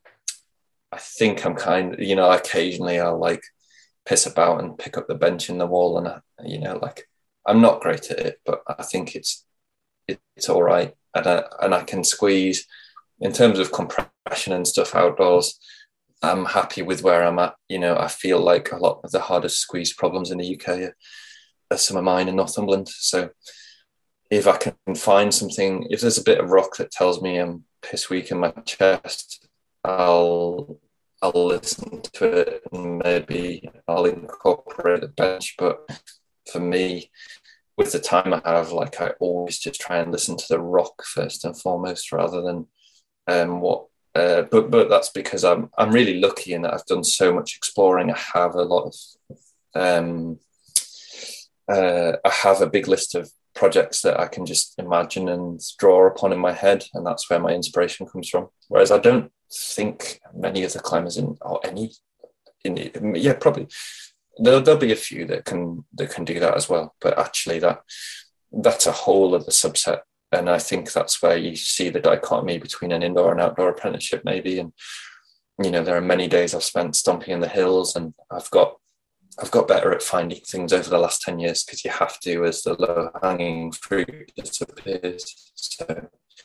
I think I'm kind of, you know, occasionally I'll like piss about and pick up the bench in the wall, and, I, you know, like I'm not great at it, but I think it's, it, it's all right, and I, and I can squeeze in terms of compression and stuff outdoors. I'm happy with where I'm at. You know, I feel like a lot of the hardest squeeze problems in the U K are, are some of mine in Northumberland. So if I can find something, if there's a bit of rock that tells me I'm piss weak in my chest, I'll I'll listen to it and maybe I'll incorporate the bench. But for me, with the time I have, like, I always just try and listen to the rock first and foremost, rather than um, what. Uh, but but that's because I'm I'm really lucky in that I've done so much exploring. I have a lot of um, uh, I have a big list of projects that I can just imagine and draw upon in my head, and that's where my inspiration comes from. Whereas I don't think many of the climbers in or any in the, yeah probably there'll, there'll be a few that can that can do that as well. But actually that that's a whole other subset. And I think that's where you see the dichotomy between an indoor and outdoor apprenticeship, maybe. And, you know, there are many days I've spent stomping in the hills, and I've got I've got better at finding things over the last ten years, because you have to as the low-hanging fruit disappears. So,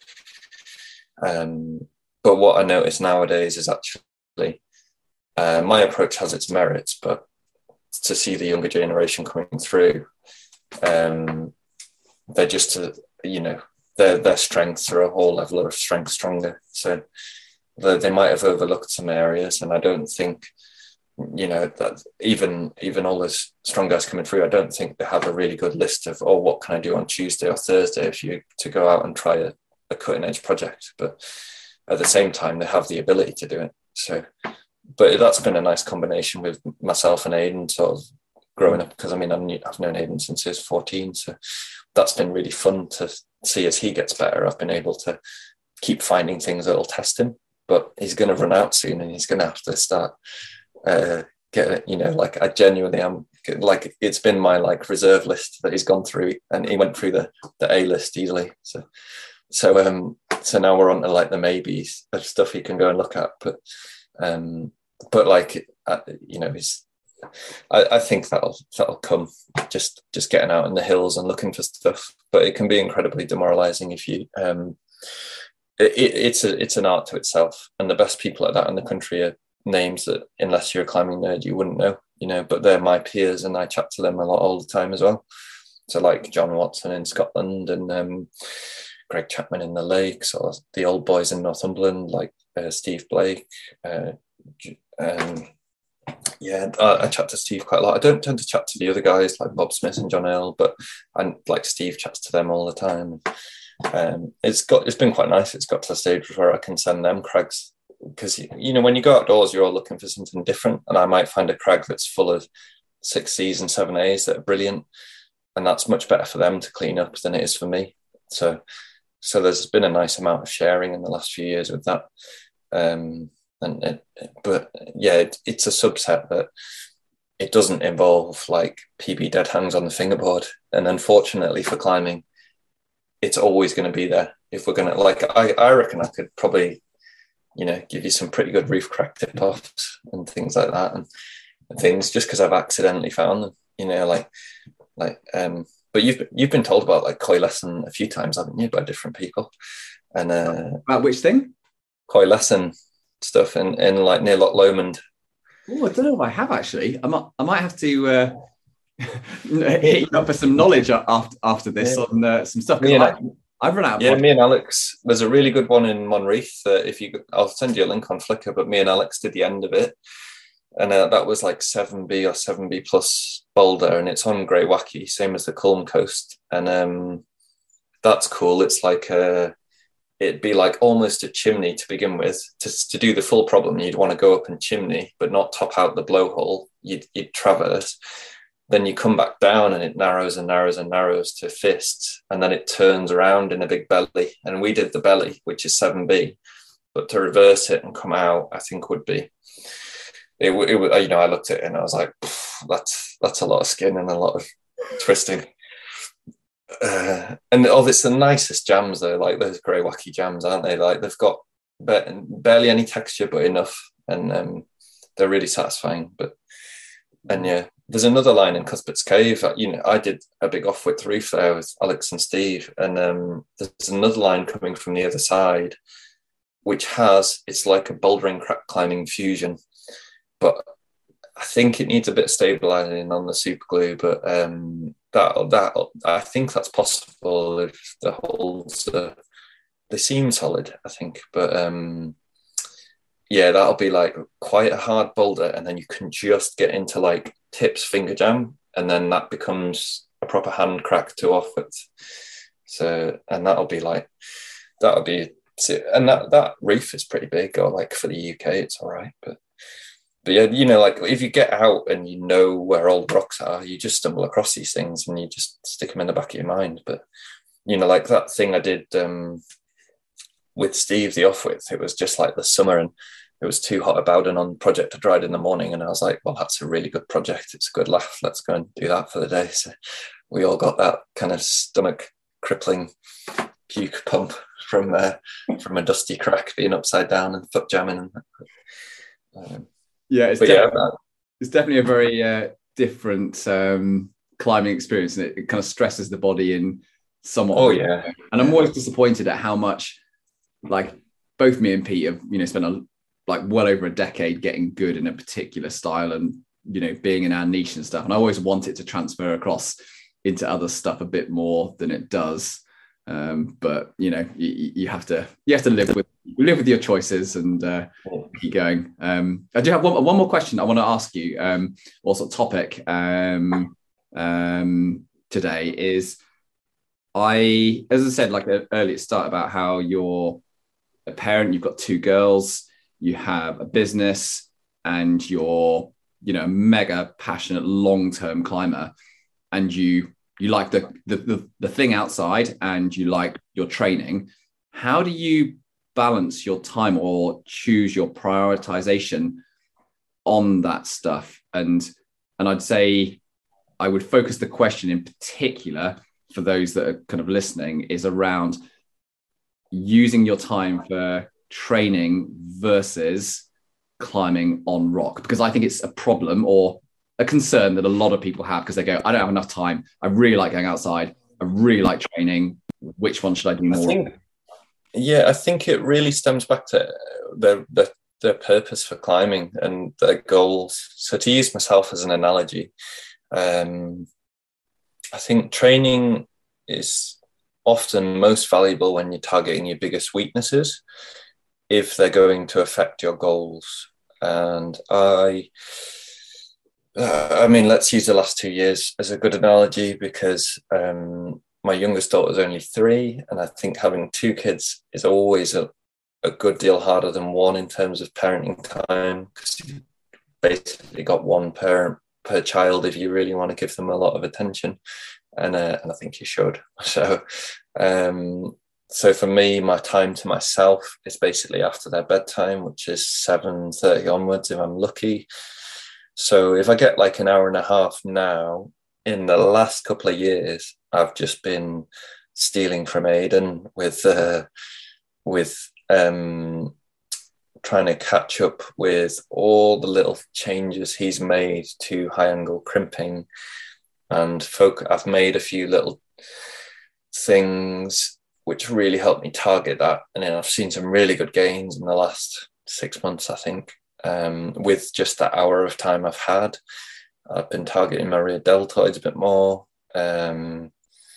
um, but what I notice nowadays is actually uh, my approach has its merits, but to see the younger generation coming through, um, they're just, uh, you know, Their, their strengths are a whole level of strength stronger. So they, they might have overlooked some areas, and I don't think, you know, that even even all those strong guys coming through, I don't think they have a really good list of, oh, what can I do on Tuesday or Thursday if you to go out and try a, a cutting edge project. But at the same time, they have the ability to do it. So, but that's been a nice combination with myself and Aidan sort of growing up, because I mean, I'm, I've known Aidan since he was fourteen, so that's been really fun to see as he gets better. I've been able to keep finding things that'll test him, but he's going to run out soon, and he's going to have to start uh, get it. You know, like I genuinely am like, it's been my like reserve list that he's gone through, and he went through the the A list easily. So, so um, so now we're on to like the maybes of stuff he can go and look at. But um, but like uh, you know, he's. I, I think that'll that'll come, just just getting out in the hills and looking for stuff. But it can be incredibly demoralizing if you um it, it's a it's an art to itself, and the best people at that in the country are names that, unless you're a climbing nerd, you wouldn't know, you know, but they're my peers and I chat to them a lot all the time as well. So like John Watson in Scotland, and um Greg Chapman in the Lakes, or the old boys in Northumberland like uh, Steve Blake, uh, um yeah, I, I chat to Steve quite a lot. I don't tend to chat to the other guys like Bob Smith and John Earl, but I like Steve chats to them all the time. Um, it's got it's been quite nice. It's got to the stage where I can send them crags, because you know, when you go outdoors, you're all looking for something different, and I might find a crag that's full of six C's and seven A's that are brilliant, and that's much better for them to clean up than it is for me. So, so there's been a nice amount of sharing in the last few years with that. Um, And it, but yeah, it, it's a subset that it doesn't involve like P B dead hangs on the fingerboard. And unfortunately for climbing, it's always going to be there. If we're going to, like, I, I reckon I could probably, you know, give you some pretty good roof crack tip offs and things like that, and, and things just because I've accidentally found them, you know, like, like, um, but you've, you've been told about like Coy Lesson a few times, haven't you, by different people? And, uh, about which thing? Coy Lesson stuff in, in like near Loch Lomond. Oh, I don't know if I have actually. I might, I might have to uh, hit you up for some knowledge after after this, yeah, on uh, some stuff. Me and I, I've run out of yeah, podcasts. Me and Alex. There's a really good one in Monreath. Uh, if you, I'll send you a link on Flickr. But me and Alex did the end of it, and uh, that was like seven B or seven B plus boulder, and it's on Grey Wacky, same as the Culm Coast, and um, that's cool. It's like a it'd be like almost a chimney to begin with. To, to do the full problem, you'd want to go up and chimney, but not top out the blowhole. You'd, you'd traverse. Then you come back down and it narrows and narrows and narrows to fists. And then it turns around in a big belly. And we did the belly, which is seven B. But to reverse it and come out, I think would be, it, it, you know, I looked at it and I was like, that's, that's a lot of skin and a lot of twisting. Uh, and oh, it's the nicest jams though, like those Grey Wacky jams, aren't they? Like they've got barely any texture, but enough, and um, they're really satisfying. But and yeah, there's another line in Cuthbert's Cave. You know, I did a big off-width roof there with Alex and Steve, and um, there's another line coming from the other side, which has, it's like a bouldering crack climbing fusion, but I think it needs a bit of stabilizing on the super glue. But um, that that I think that's possible if the holes uh, they seem solid, I think, but. Um, Yeah, that'll be like quite a hard boulder, and then you can just get into like tips finger jam, and then that becomes a proper hand crack to off it. So, and that'll be like, that'll be, and that that reef is pretty big, or like for the U K, it's all right. But, but yeah, you know, like if you get out and you know where old rocks are, you just stumble across these things and you just stick them in the back of your mind. But, you know, like that thing I did, um, with Steve, the off-width, it was just like the summer and it was too hot at Bowden on project to ride in the morning. And I was like, well, that's a really good project. It's a good laugh. Let's go and do that for the day. So we all got that kind of stomach crippling puke pump from uh, from a dusty crack being upside down and foot jamming. And um, yeah, it's, yeah, definitely, it's definitely a very uh, different um, climbing experience. And it, it kind of stresses the body in somewhat. Oh, yeah. And I'm always disappointed at how much, like, both me and Pete have, you know, spent a, like well over a decade getting good in a particular style and, you know, being in our niche and stuff. And I always want it to transfer across into other stuff a bit more than it does. Um, but, you know, you, you have to, you have to live with, live with your choices and uh, keep going. Um, I do have one, one more question I want to ask you, um, also topic um, um, today is, I, as I said, like earlier start about how you're a parent, you've got two girls, you have a business, and you're, you know, mega passionate long-term climber, and you you like the, the the the thing outside, and you like your training. How do you balance your time or choose your prioritization on that stuff? And and I'd say I would focus the question in particular for those that are kind of listening is around using your time for training versus climbing on rock, because I think it's a problem or a concern that a lot of people have, because they go, I don't have enough time. I really like going outside. I really like training. Which one should I do more? I think, yeah, I think it really stems back to the, the, the purpose for climbing and their goals. So to use myself as an analogy, um, I think training is often most valuable when you're targeting your biggest weaknesses, if they're going to affect your goals. And I, uh, I mean, let's use the last two years as a good analogy, because um, my youngest daughter is only three, and I think having two kids is always a, a good deal harder than one in terms of parenting time, because you've basically got one parent per child if you really want to give them a lot of attention. And, uh, and I think you should. So, um, so for me, my time to myself is basically after their bedtime, which is seven thirty onwards if I'm lucky. So if I get like an hour and a half now, in the last couple of years, I've just been stealing from Aidan with uh, with um, trying to catch up with all the little changes he's made to high angle crimping. And folk, I've made a few little things which really helped me target that. And then I've seen some really good gains in the last six months, I think, um, with just that hour of time I've had. I've been targeting my rear deltoids a bit more. Um,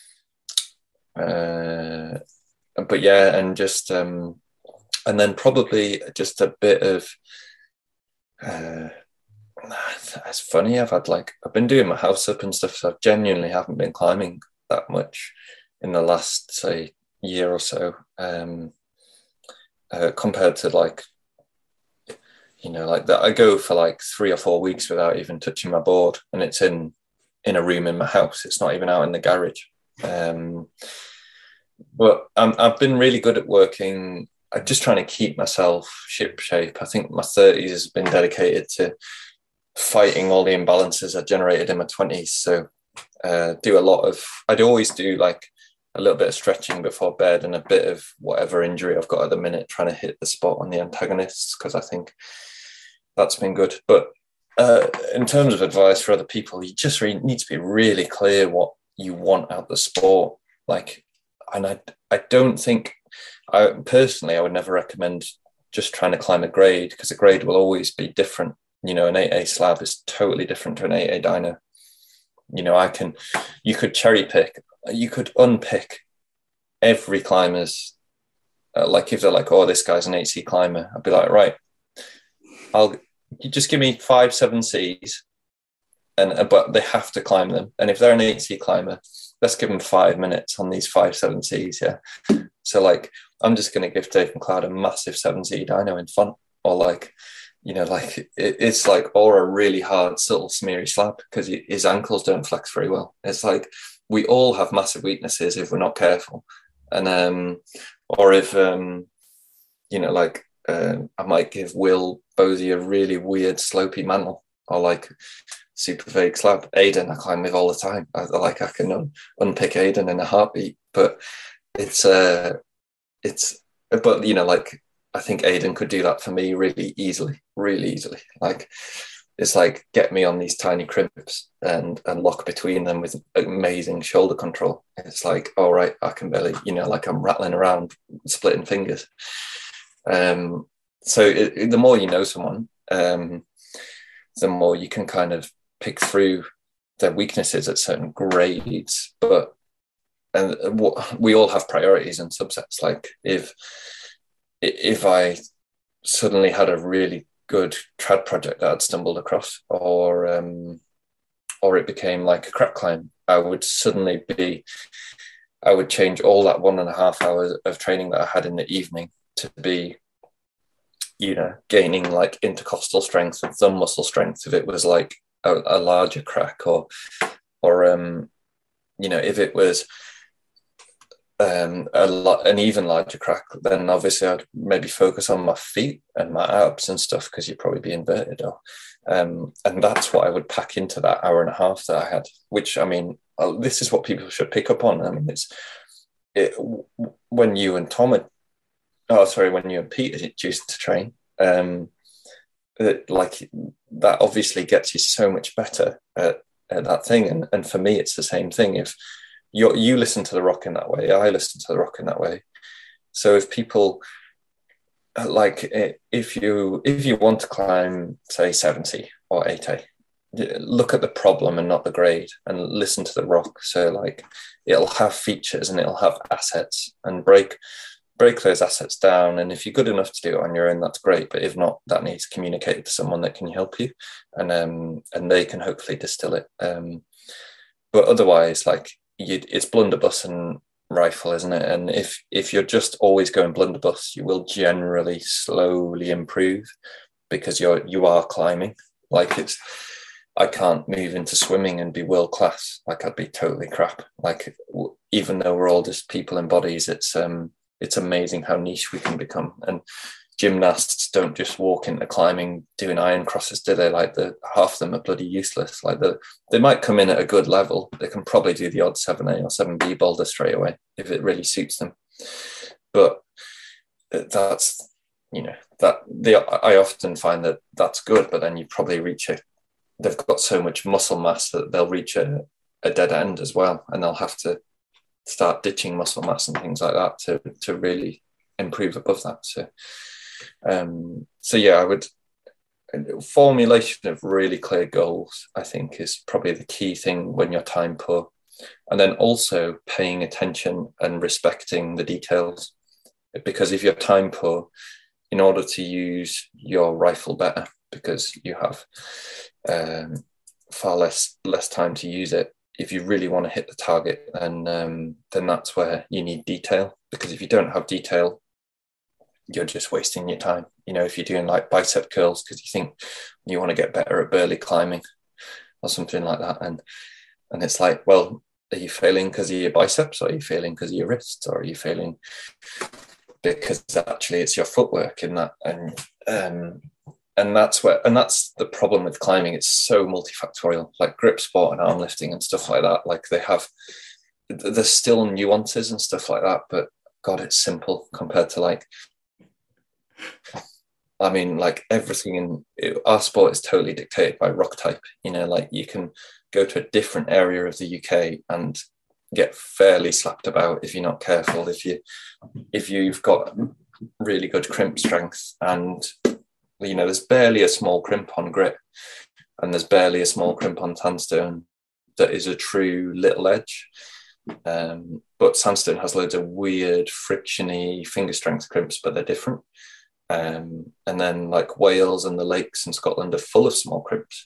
uh, but yeah, and just, um, and then probably just a bit of, uh, it's funny, I've had like, I've been doing my house up and stuff, so I genuinely haven't been climbing that much in the last, say, year or so, um, uh, compared to like, you know, like that. I go for like three or four weeks without even touching my board, and it's in, in a room in my house. It's not even out in the garage. Um, but I'm, I've been really good at working. I'm just trying to keep myself ship shape. I think my thirties has been dedicated to fighting all the imbalances I generated in my twenties. So uh, do a lot of, I'd always do like a little bit of stretching before bed and a bit of whatever injury I've got at the minute, trying to hit the spot on the antagonists, because I think that's been good. But uh, in terms of advice for other people, you just really need to be really clear what you want out of the sport. Like, and I, I don't think, I personally, I would never recommend just trying to climb a grade, because a grade will always be different. You know, an eight A slab is totally different to an eight A dyno. You know, I can, you could cherry pick, you could unpick every climber's, uh, like if they're like, oh, this guy's an eight C climber, I'd be like, right, I'll, you just give me five, seven Cs, and uh, but they have to climb them. And if they're an eight C climber, let's give them five minutes on these five, seven Cs, yeah. So like, I'm just going to give Dave McLeod a massive seven C dyno in front, or like, you know, like it, it's like, or a really hard, subtle, smeary slab because his ankles don't flex very well. It's like, we all have massive weaknesses if we're not careful. And, um, or if, um, you know, like uh, I might give Will Bosey a really weird slopey mantle, or like super vague slab. Aidan, I climb with all the time. I, like I can un- unpick Aidan in a heartbeat, but it's, uh, it's, but you know, like I think Aidan could do that for me really easily, really easily. Like it's like, get me on these tiny crimps and and lock between them with amazing shoulder control. It's like, all right, I can barely, you know, like I'm rattling around, splitting fingers. Um, so it, it, the more you know someone, um, the more you can kind of pick through their weaknesses at certain grades. But and what, we all have priorities and subsets. Like if if I suddenly had a really good trad project that I'd stumbled across, or um, or it became like a crack climb, I would suddenly be, I would change all that one and a half hours of training that I had in the evening to be, you know, gaining like intercostal strength and thumb muscle strength if it was like a, a larger crack, or, or um, you know, if it was um, a lot, an even larger crack, then obviously I'd maybe focus on my feet and my abs and stuff, because you'd probably be inverted. Or, um, and that's what I would pack into that hour and a half that I had, which, I mean, this is what people should pick up on. I mean, it's it, when you and Tom had, oh, sorry, when you and Pete used to train, um, it, like that obviously gets you so much better at, at that thing. And, and for me, it's the same thing. If you you listen to the rock in that way, I listen to the rock in that way. So if people like, if you if you want to climb, say, seventy or eight A, look at the problem and not the grade, and listen to the rock. So like, it'll have features and it'll have assets, and break break those assets down. And if you're good enough to do it on your own, that's great. But if not, that needs communicated to someone that can help you, and um and they can hopefully distill it. Um, but otherwise, like, you, it's blunderbuss and rifle, isn't it? And if if you're just always going blunderbuss, you will generally slowly improve, because you're you are climbing. Like, it's, I can't move into swimming and be world class. Like, I'd be totally crap. Like, even though we're all just people in bodies, it's um it's amazing how niche we can become. And gymnasts don't just walk into climbing doing iron crosses, do they? Like, the half of them are bloody useless. Like, the they might come in at a good level. They can probably do the odd seven A or seven B boulder straight away if it really suits them. But that's, you know, that they, I often find that that's good, but then you probably reach a, they've got so much muscle mass that they'll reach a, a dead end as well. And they'll have to start ditching muscle mass and things like that to, to really improve above that. So, Um, so yeah, I would, formulation of really clear goals, I think, is probably the key thing when you're time poor. And then also paying attention and respecting the details, because if you're time poor, in order to use your rifle better, because you have um, far less less time to use it, if you really want to hit the target, then um, then that's where you need detail. Because if you don't have detail, you're just wasting your time. You know, if you're doing like bicep curls because you think you want to get better at burley climbing or something like that, and and it's like, well, are you failing because of your biceps, or are you failing because of your wrists, or are you failing because actually it's your footwork in that? And um, and that's where, and that's the problem with climbing. It's so multifactorial, like grip sport and arm lifting and stuff like that. Like, they have, there's still nuances and stuff like that, but God, it's simple compared to like I mean, like everything in it, our sport is totally dictated by rock type. You know, like you can go to a different area of the U K and get fairly slapped about if you're not careful. If you if you've got really good crimp strength, and you know, there's barely a small crimp on grit, and there's barely a small crimp on sandstone that is a true little edge. Um, but sandstone has loads of weird frictiony finger strength crimps, but they're different. Um, and then like Wales and the lakes in Scotland are full of small crimps.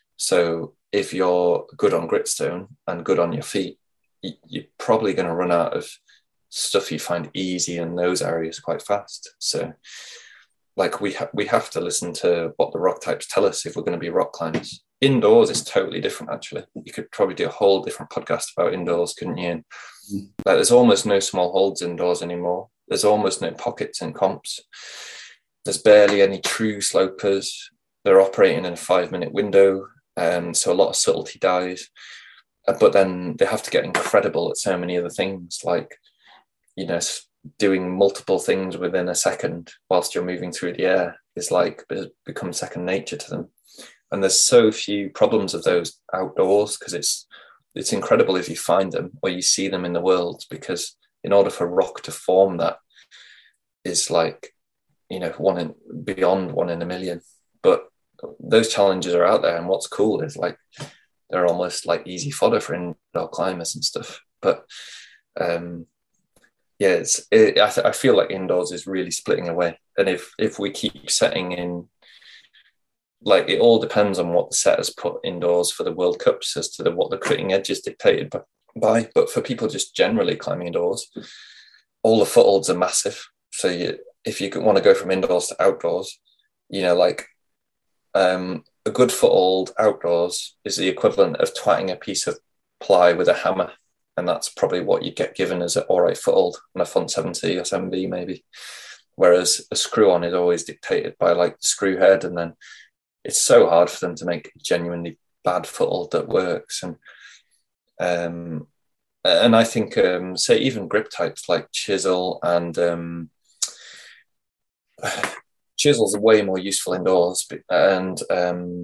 So if you're good on gritstone and good on your feet, you, you're probably going to run out of stuff you find easy in those areas quite fast. So like we, ha- we have to listen to what the rock types tell us if we're going to be rock climbers. Indoors is totally different, actually. You could probably do a whole different podcast about indoors, couldn't you? And mm. like, there's almost no small holds indoors anymore. There's almost no pockets in comps. There's barely any true slopers. They're operating in a five-minute window, um, so a lot of subtlety dies. Uh, but then they have to get incredible at so many other things, like, you know, doing multiple things within a second whilst you're moving through the air is like become second nature to them. And there's so few problems of those outdoors because it's it's incredible if you find them or you see them in the world, because in order for rock to form, that is like, you know, one in beyond one in a million. But those challenges are out there, and what's cool is like they're almost like easy fodder for indoor climbers and stuff. But um, yeah, it's it, I, th- I feel like indoors is really splitting away, and if if we keep setting in, like it all depends on what the setters put indoors for the World Cups as to the, what the cutting edge is dictated by. by. But for people just generally climbing indoors, all the footholds are massive. So you, if you want to go from indoors to outdoors, you know, like um, a good foothold outdoors is the equivalent of twatting a piece of ply with a hammer. And that's probably what you get given as an all right foothold on a Font seventy or seven B maybe. Whereas a screw on is always dictated by like the screw head. And then it's so hard for them to make a genuinely bad foothold that works. And um, and I think, um, say, even grip types like chisel and um, chisels are way more useful indoors, and um,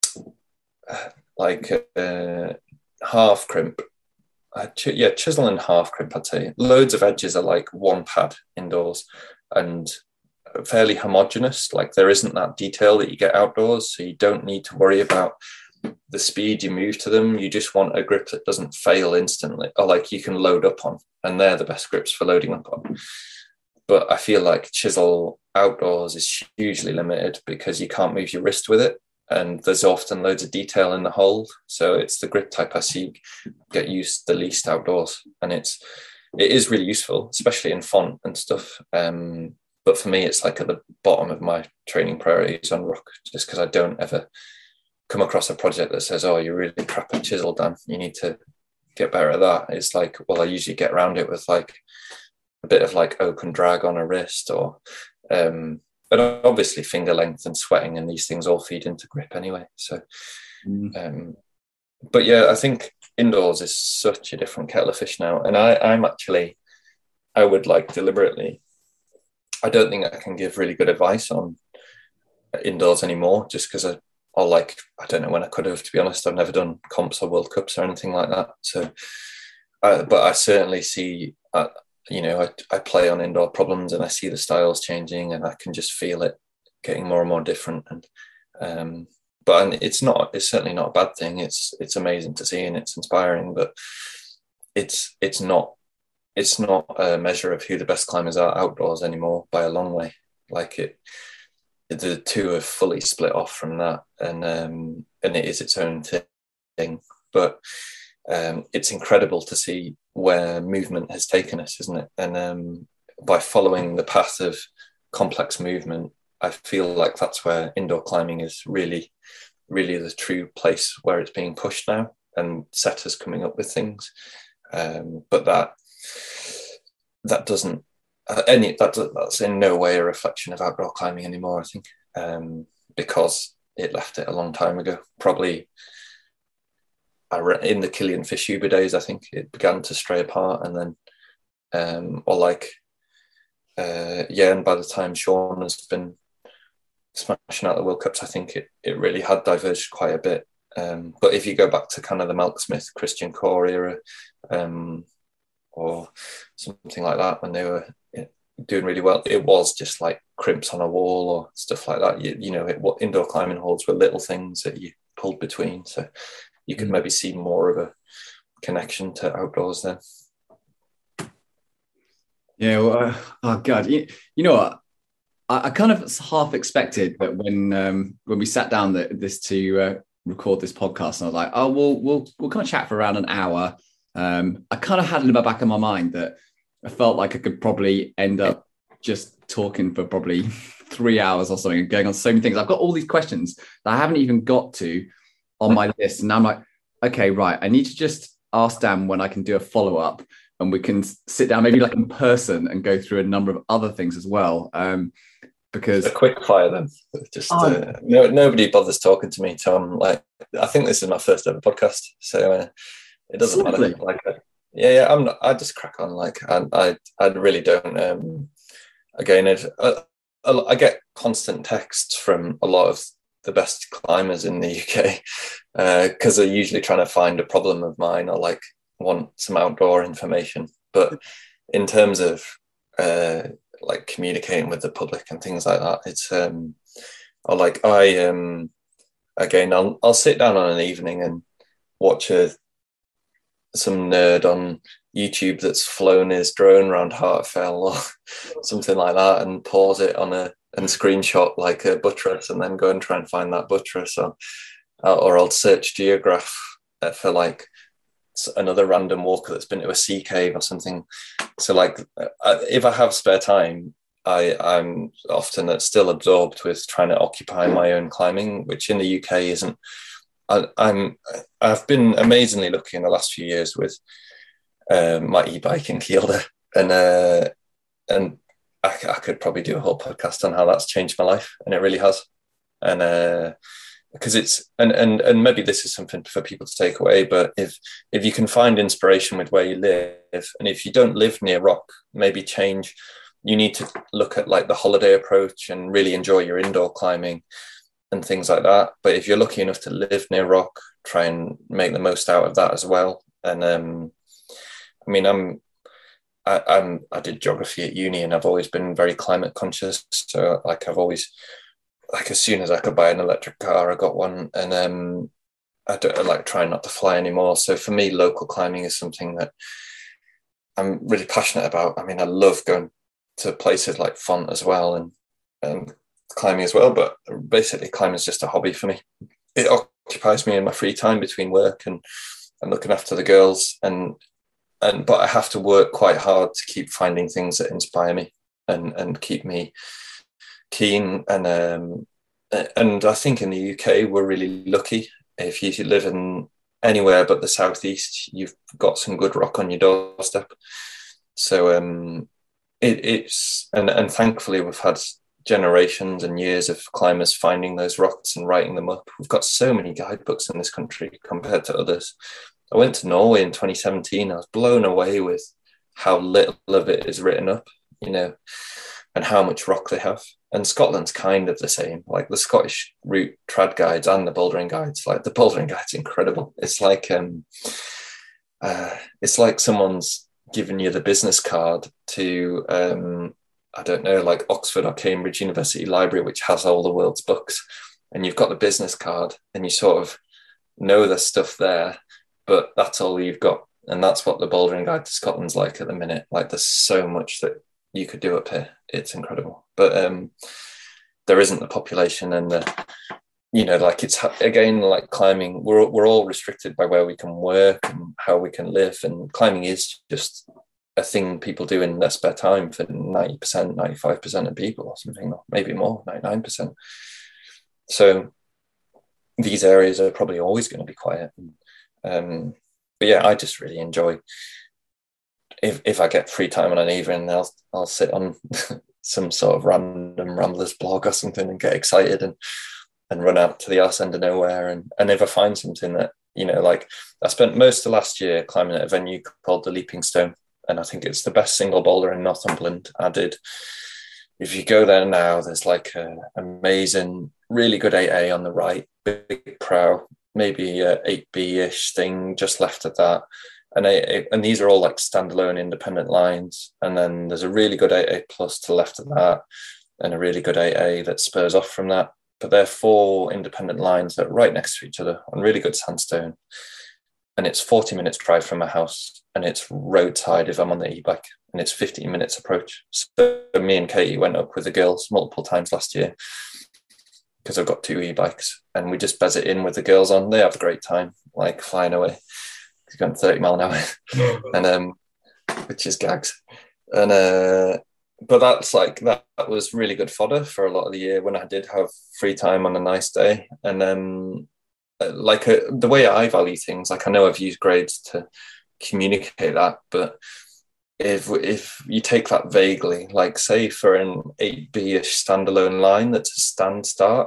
like uh, half crimp. Uh, ch- yeah, chisel and half crimp, I'd say. Loads of edges are like one pad indoors and fairly homogeneous. Like there isn't that detail that you get outdoors, so you don't need to worry about the speed you move to them. You just want a grip that doesn't fail instantly, or like you can load up on, and they're the best grips for loading up on. But I feel like chisel outdoors is hugely limited because you can't move your wrist with it, and there's often loads of detail in the hold. So it's the grip type I see get used the least outdoors, and it's it is really useful, especially in font and stuff. Um, but for me, it's like at the bottom of my training priorities on rock, just because I don't ever come across a project that says, oh, you're really crap at chisel, Dan, you need to get better at that. It's like, well, I usually get around it with like a bit of like open drag on a wrist, or um but obviously finger length and sweating and these things all feed into grip anyway. So mm. um but yeah, I think indoors is such a different kettle of fish now, and I I'm actually I would like deliberately I don't think I can give really good advice on indoors anymore, just because I or like I don't know when I could have, to be honest. I've never done comps or World Cups or anything like that, so uh, but I certainly see uh, you know, I, I play on indoor problems and I see the styles changing, and I can just feel it getting more and more different. And um, but it's not, it's certainly not a bad thing. It's it's amazing to see and it's inspiring, but it's it's not it's not a measure of who the best climbers are outdoors anymore by a long way. Like it, the two have fully split off from that, and um, and it is its own thing. But um, it's incredible to see where movement has taken us, isn't it? And um, by following the path of complex movement, I feel like that's where indoor climbing is really, really the true place where it's being pushed now, and setters coming up with things. Um, but that that doesn't uh, any that that's in no way a reflection of outdoor climbing anymore, I think, um, because it left it a long time ago. Probably in the Killian Fish-Huber days, I think it began to stray apart, and then um, or like uh, yeah, and by the time Sean has been smashing out the World Cups, I think it, it really had diverged quite a bit. Um, but if you go back to kind of the Malk Smith, Christian Core era, um, or something like that, when they were doing really well, it was just like crimps on a wall or stuff like that. You, you know, it, what indoor climbing holds were little things that you pulled between. So you could maybe see more of a connection to outdoors then. Yeah, well, uh, oh God, you, you know what? I, I kind of half expected that when um, when we sat down that this to uh, record this podcast, and I was like, oh, we'll we'll we'll kind of chat for around an hour. Um, I kind of had in the back of my mind that I felt like I could probably end up just talking for probably three hours or something and going on so many things. I've got all these questions that I haven't even got to on my list, and now I'm like, okay, right, I need to just ask Dan when I can do a follow up. And we can sit down maybe like in person and go through a number of other things as well. Um, because a quick fire then. Just oh. uh, no, nobody bothers talking to me, Tom. Like, I think this is my first ever podcast, so uh, it doesn't Simply. matter. Like, uh, yeah, yeah, I'm not, I just crack on. Like, I, I, I really don't. Um, again, it, I, I get constant texts from a lot of the best climbers in the U K because uh, they're usually trying to find a problem of mine or like want some outdoor information. But in terms of uh like communicating with the public and things like that, it's um or like I um again I'll I'll sit down on an evening and watch a some nerd on YouTube that's flown his drone around Hartfell or something like that and pause it on a and screenshot like a buttress and then go and try and find that buttress, or or I'll search Geograph for like another random walker that's been to a sea cave or something. So like if I have spare time, I, I'm often still absorbed with trying to occupy my own climbing, which in the U K isn't. I, I'm I've been amazingly lucky in the last few years with um, my e-bike in Kielder, and uh, and I, I could probably do a whole podcast on how that's changed my life, and it really has. And uh, because it's and and and maybe this is something for people to take away, but if if you can find inspiration with where you live, and if you don't live near rock, maybe change. You need to look at like the holiday approach and really enjoy your indoor climbing and things like that. But if you're lucky enough to live near rock, try and make the most out of that as well. And um I mean I'm I, I'm I did geography at uni, and I've always been very climate conscious, so like I've always like as soon as I could buy an electric car, I got one, and um, I don't I like trying not to fly anymore. So for me, local climbing is something that I'm really passionate about. I mean, I love going to places like Font as well, and and climbing as well. But basically, climbing is just a hobby for me. It occupies me in my free time between work and and looking after the girls, and and but I have to work quite hard to keep finding things that inspire me and and keep me keen. And um and I think in the U K we're really lucky. If you live in anywhere but the southeast, you've got some good rock on your doorstep. So um it, it's and and thankfully we've had generations and years of climbers finding those rocks and writing them up. We've got so many guidebooks in this country compared to others. I went to Norway in twenty seventeen. I was blown away with how little of it is written up, you know, and how much rock they have. And Scotland's kind of the same, like the Scottish route trad guides and the bouldering guides. Like the bouldering guide's incredible. It's like um, uh, it's like someone's given you the business card to um, I don't know, like Oxford or Cambridge University Library, which has all the world's books, and you've got the business card, and you sort of know there's stuff there, but that's all you've got. And that's what the Bouldering Guide to Scotland's like at the minute. Like there's so much that you could do up here. It's incredible. But um, there isn't the population and the, you know, like it's, again, like climbing, we're, we're all restricted by where we can work and how we can live. And climbing is just a thing people do in their spare time for ninety percent, ninety-five percent of people or something, or maybe more, ninety-nine percent. So these areas are probably always going to be quiet. Um, but yeah, I just really enjoy, if if I get free time on an evening, I'll I'll sit on some sort of random Ramblers blog or something and get excited and and run out to the arse end of nowhere. And, and if I find something that, you know, like I spent most of last year climbing at a venue called the Leaping Stone, and I think it's the best single boulder in Northumberland. I did, if you go there now, there's like an amazing, really good eight A on the right, big prow, maybe a eight B-ish thing just left of that. And eight A, and these are all like standalone independent lines. And then there's a really good eight A plus to the left of that, and a really good eight A that spurs off from that. But they're four independent lines that are right next to each other on really good sandstone. And it's forty minutes drive from my house, and it's roadside if I'm on the e-bike, and it's fifteen minutes approach. So me and Katie went up with the girls multiple times last year because I've got two e-bikes, and we just buzz it in with the girls on. They have a great time, like flying away. He's going thirty mile an hour, and um, which is gags. And uh, but that's like that, that was really good fodder for a lot of the year when I did have free time on a nice day. And then, um, like a, the way I value things, like I know I've used grades to communicate that, but if if you take that vaguely, like say for an eight B-ish standalone line that's a stand start,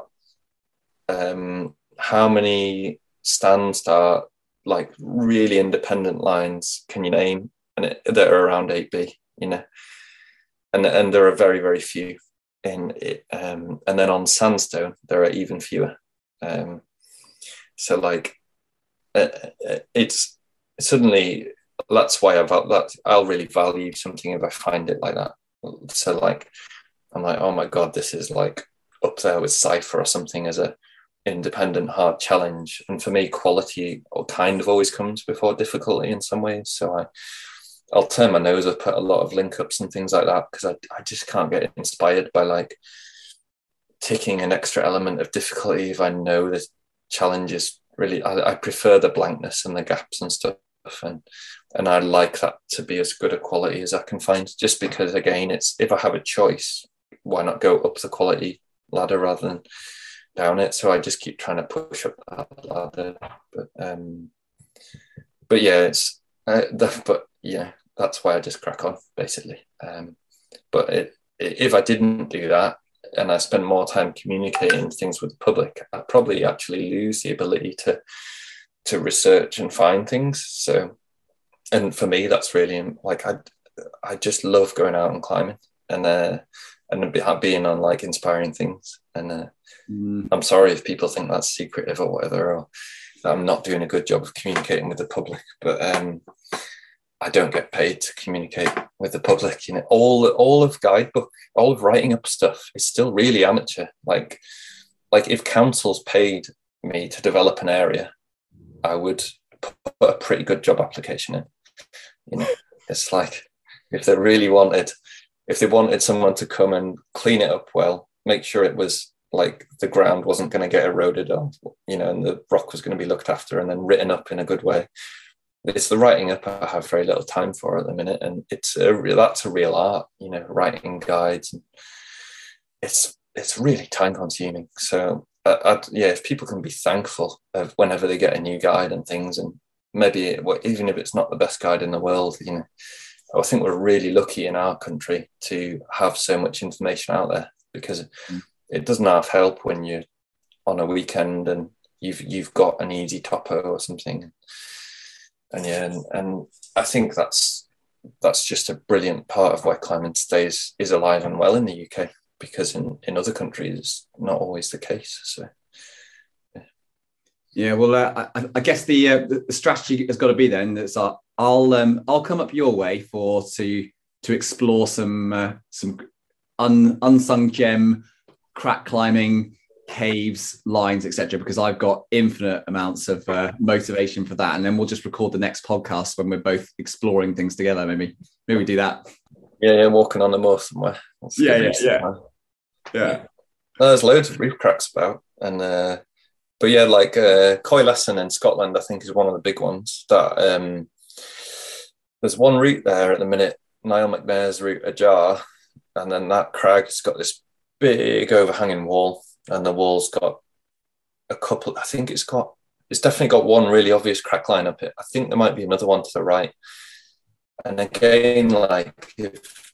um, how many stand start like really independent lines can you name and it, that are around eight B, you know? And and there are very, very few in it. Um, and then on sandstone, there are even fewer. Um, so like uh, it's suddenly, that's why I've, that, I'll really value something if I find it like that. So like, I'm like, oh my God, this is like up there with Cypher or something as a independent hard challenge. And for me, quality kind of always comes before difficulty in some ways. So I, I'll turn my nose up at a lot of link ups and things like that because I, I just can't get inspired by like taking an extra element of difficulty if I know the challenge is really, I, I prefer the blankness and the gaps and stuff. And and I like that to be as good a quality as I can find, just because again, it's if I have a choice, why not go up the quality ladder rather than down it? So I just keep trying to push up that ladder. But um, but yeah, it's uh, the, but yeah, that's why I just crack on basically. Um, but it, if I didn't do that and I spend more time communicating things with the public, I'd probably actually lose the ability to to research and find things. So, and for me, that's really like I I just love going out and climbing and uh, and being on like inspiring things. And uh, mm. I'm sorry if people think that's secretive or whatever, or that I'm not doing a good job of communicating with the public. But um, I don't get paid to communicate with the public. You know, all all of guidebook, all of writing up stuff is still really amateur. Like like if councils paid me to develop an area, I would put a pretty good job application in. You know, it's like if they really wanted, if they wanted someone to come and clean it up well, make sure it was like the ground wasn't going to get eroded, or you know, and the rock was going to be looked after and then written up in a good way. It's the writing up I have very little time for at the minute, and it's a real, that's a real art. You know, writing guides, and it's it's really time consuming. So. Uh, I'd, yeah, if people can be thankful of whenever they get a new guide and things, and maybe well, even if it's not the best guide in the world, you know, I think we're really lucky in our country to have so much information out there, because mm. it doesn't half help when you're on a weekend and you've you've got an easy topo or something, and yeah, and, and I think that's that's just a brilliant part of why climbing stays is alive and well in the U K. Because in, in other countries, it's not always the case. So, yeah. Yeah, well, uh, I, I guess the, uh, the strategy has got to be then that uh, I'll um, I'll come up your way for to to explore some uh, some un, unsung gem crack climbing caves, lines, et cetera. Because I've got infinite amounts of uh, motivation for that, and then we'll just record the next podcast when we're both exploring things together. Maybe maybe we do that. Yeah, yeah, walking on the moor somewhere. That's yeah, yeah, yeah, yeah. No, there's loads of reef cracks about, and uh, but yeah, like uh, Coy Lesson in Scotland, I think is one of the big ones. That um, there's one route there at the minute, Niall McNair's route Ajar, and then that crag's got this big overhanging wall, and the wall's got a couple. I think it's got, it's definitely got one really obvious crack line up it. I think there might be another one to the right. And again, like if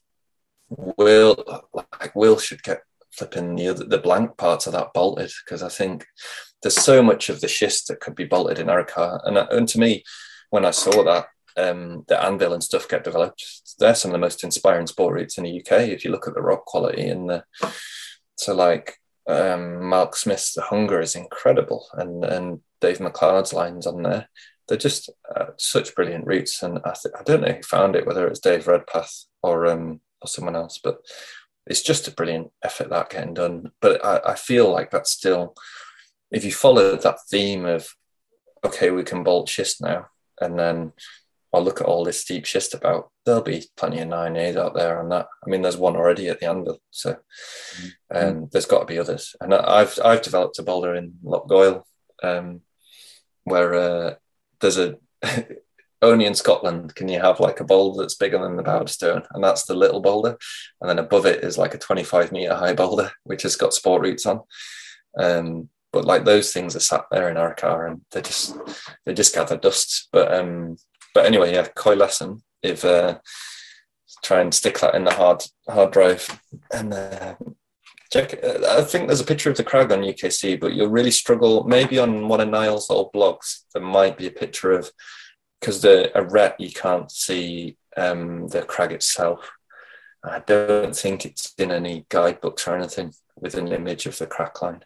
Will, like Will should get flipping the other, the blank parts of that bolted, because I think there's so much of the schist that could be bolted in Arrochar. And and to me, when I saw that, um, the anvil and stuff get developed, they're some of the most inspiring sport routes in the U K. If you look at the rock quality and the, so like um, Mark Smith's The Hunger is incredible, and and Dave McLeod's lines on there, they're just uh, such brilliant routes. And I, th- I don't know who found it, whether it's Dave Redpath or um, or someone else, but it's just a brilliant effort that getting done. But I, I feel like that's still, if you follow that theme of, okay, we can bolt schist now, and then I'll look at all this steep schist about, there'll be plenty of nine A's out there on that. I mean, there's one already at the Anvil, so um, mm. there's got to be others. And I've I've developed a boulder in Loch Goyle, um, where uh, there's a only in Scotland can you have like a boulder that's bigger than the Bowderstone, and that's the little boulder, and then above it is like a twenty-five meter high boulder which has got sport routes on. Um, but like those things are sat there in our car, and they just they just gather dust. But um, but anyway, yeah, Coy lesson. If uh, try and stick that in the hard hard drive and uh, check. I think there's a picture of the crag on U K C, but you'll really struggle. Maybe on one of Niall's old blogs, there might be a picture of, because the a ret you can't see um, the crag itself. I don't think it's in any guidebooks or anything with an image of the crack line.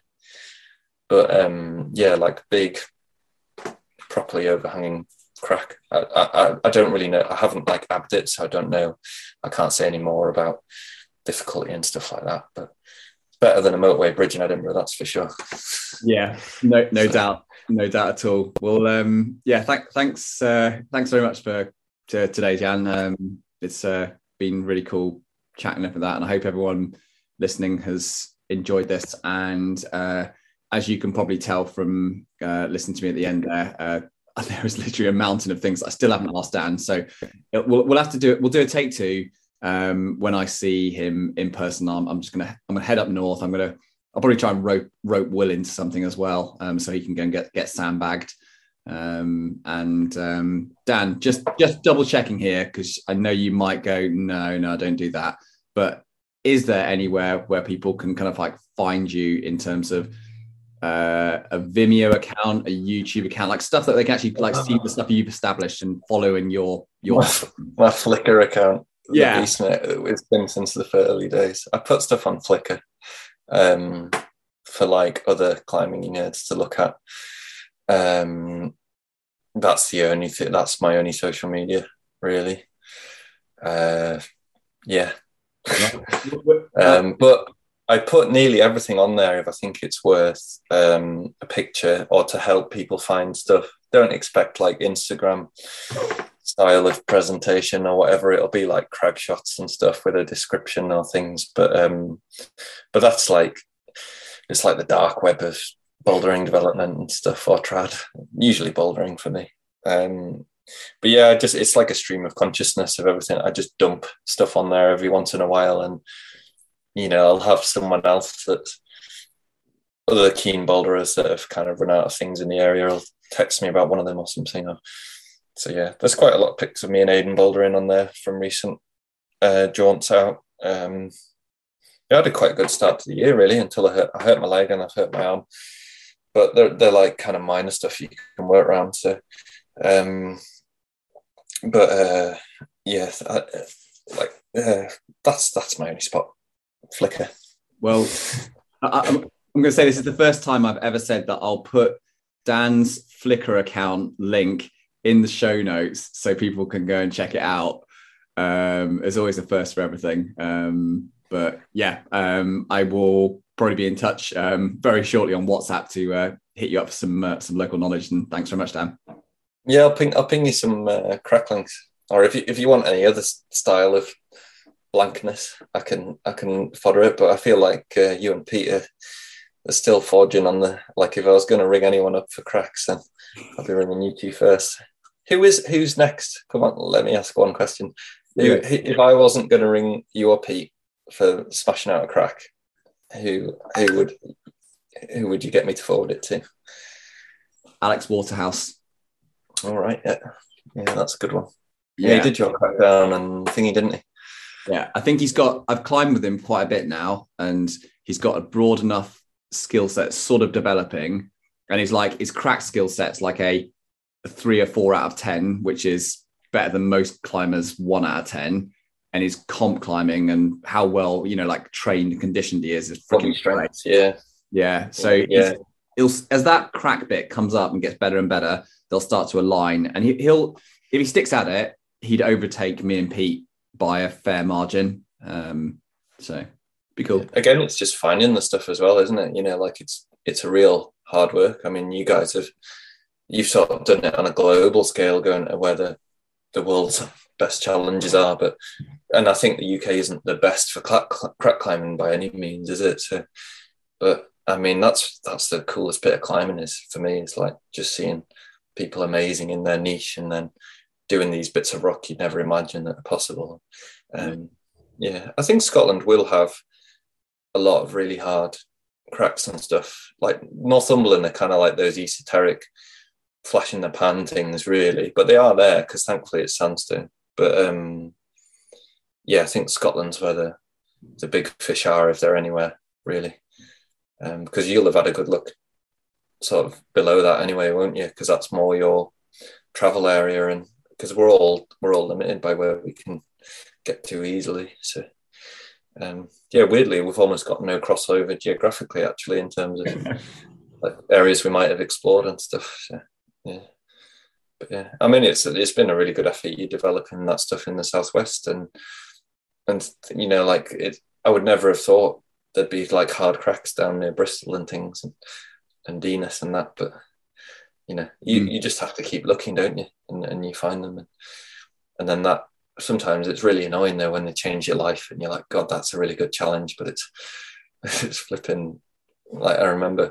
But um, yeah, like big, properly overhanging crack. I, I I don't really know. I haven't like abbed it, so I don't know. I can't say any more about difficulty and stuff like that. But it's better than a motorway bridge in Edinburgh, that's for sure. Yeah, no, no so. doubt, no doubt at all. Well, um, yeah, th- thanks, uh, thanks very much for to, today, Jan. Um, it's uh, been really cool chatting up with that, and I hope everyone listening has enjoyed this. And uh, as you can probably tell from uh, listening to me at the end there, uh, there is literally a mountain of things I still haven't asked Dan. So it, we'll, we'll have to do it. We'll do a take two um, when I see him in person. I'm, I'm just gonna I'm gonna head up north. I'm gonna I'll probably try and rope rope Will into something as well, um, so he can go and get get sandbagged. Um, and um, Dan, just just double checking here, because I know you might go, no, no, don't do that. But is there anywhere where people can kind of like find you in terms of uh, a Vimeo account, a YouTube account, like stuff that they can actually like see the stuff you've established and follow in your your my, my Flickr account? Yeah, it's been since the early days. I put stuff on Flickr um, for like other climbing nerds to look at. Um, that's the only thing. That's my only social media, really. Uh, yeah. um, but I put nearly everything on there if I think it's worth um, a picture or to help people find stuff. Don't expect like Instagram style of presentation or whatever. It'll be like crag shots and stuff with a description or things. But um, but that's like, it's like the dark web of bouldering development and stuff, or trad, usually bouldering for me. Um, but yeah, just it's like a stream of consciousness of everything. I just dump stuff on there every once in a while, and you know, I'll have someone else that other keen boulderers that have kind of run out of things in the area will text me about one of them or something. So yeah, there's quite a lot of pics of me and Aidan bouldering on there from recent uh, jaunts out. Um, yeah, I had a quite good start to the year really, until I hurt, I hurt my leg and I've hurt my arm. But they're they're like kind of minor stuff you can work around. So, um, but uh, yeah, I, like uh, that's that's my only spot. Flickr. Well, I, I'm, I'm going to say this is the first time I've ever said that I'll put Dan's Flickr account link in the show notes so people can go and check it out. Um, there's always a first for everything. Um, but yeah, um, I will probably be in touch um, very shortly on WhatsApp to uh, hit you up for some uh, some local knowledge. And thanks very much, Dan. Yeah, I'll ping I'll ping you some uh, crack links, or if you if you want any other style of blankness, I can I can fodder it. But I feel like uh, you and Peter are still forging on the, like if I was going to ring anyone up for cracks, then I'll be ringing you two first. Who is who's next? Come on, let me ask one question. Who, if I wasn't going to ring you or Pete for smashing out a crack, who who would who would you get me to forward it to? Alex Waterhouse. All right, yeah, yeah, that's a good one. Yeah, yeah, he did your crack down and thingy, didn't he? Yeah, I think he's got. I've climbed with him quite a bit now, and he's got a broad enough skill set, sort of developing, and he's like his crack skill set's like a, a three or four out of ten, which is better than most climbers one out of ten, and his comp climbing and how well, you know, like trained and conditioned he is is freaking strength. Yeah. Yeah. So yeah. He'll, as that crack bit comes up and gets better and better, they'll start to align. And he, he'll, if he sticks at it, he'd overtake me and Pete by a fair margin. Um, so be cool. Again, it's just finding the stuff as well, isn't it? You know, like it's it's a real hard work. I mean, you guys have you've sort of done it on a global scale, going to where the the world's best challenges are. But and I think the U K isn't the best for crack, crack climbing by any means, is it? So, but I mean, that's that's the coolest bit of climbing is for me. It's like just seeing people amazing in their niche and then doing these bits of rock you'd never imagine that are possible. Um, yeah, I think Scotland will have a lot of really hard cracks and stuff. Like Northumberland are kind of like those esoteric flash in the pan things, really, but they are there because thankfully it's sandstone. But um, yeah, I think Scotland's where the the big fish are, if they're anywhere really, um, because you'll have had a good look sort of below that anyway, won't you? Because that's more your travel area, and because we're all we're all limited by where we can get to easily. So um, yeah, weirdly, we've almost got no crossover geographically, actually, in terms of like areas we might have explored and stuff. So, yeah, but yeah, I mean, it's it's been a really good effort you developing that stuff in the southwest, and and you know, like it, I would never have thought there'd be like hard cracks down near Bristol and things, and, and Denis and that, but you know, you, mm. you just have to keep looking, don't you? And, and you find them, and, and then that sometimes it's really annoying though when they change your life, and you're like, God, that's a really good challenge, but it's it's flipping. Like I remember.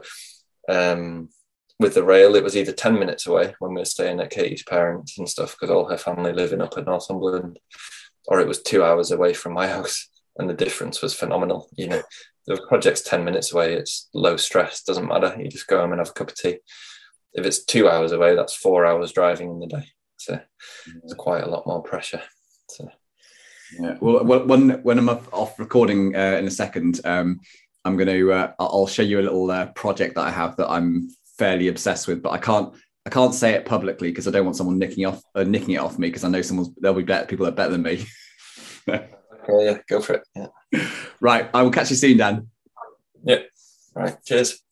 Um, with the rail, it was either ten minutes away when we were staying at Katie's parents and stuff, because all her family living up at Northumberland, or it was two hours away from my house, and the difference was phenomenal. You know, the project's ten minutes away, it's low stress, doesn't matter. You just go home and have a cup of tea. If it's two hours away, that's four hours driving in the day. So it's quite a lot more pressure. So yeah. Well, when when I'm off recording uh, in a second, um, I'm going to uh, I'll show you a little uh, project that I have that I'm fairly obsessed with, but I can't I can't say it publicly because I don't want someone nicking off uh, nicking it off me, because I know someone's there'll be better people that are better than me. Okay, yeah, go for it. Yeah. Right, I will catch you soon, Dan. Yeah. Right. Cheers.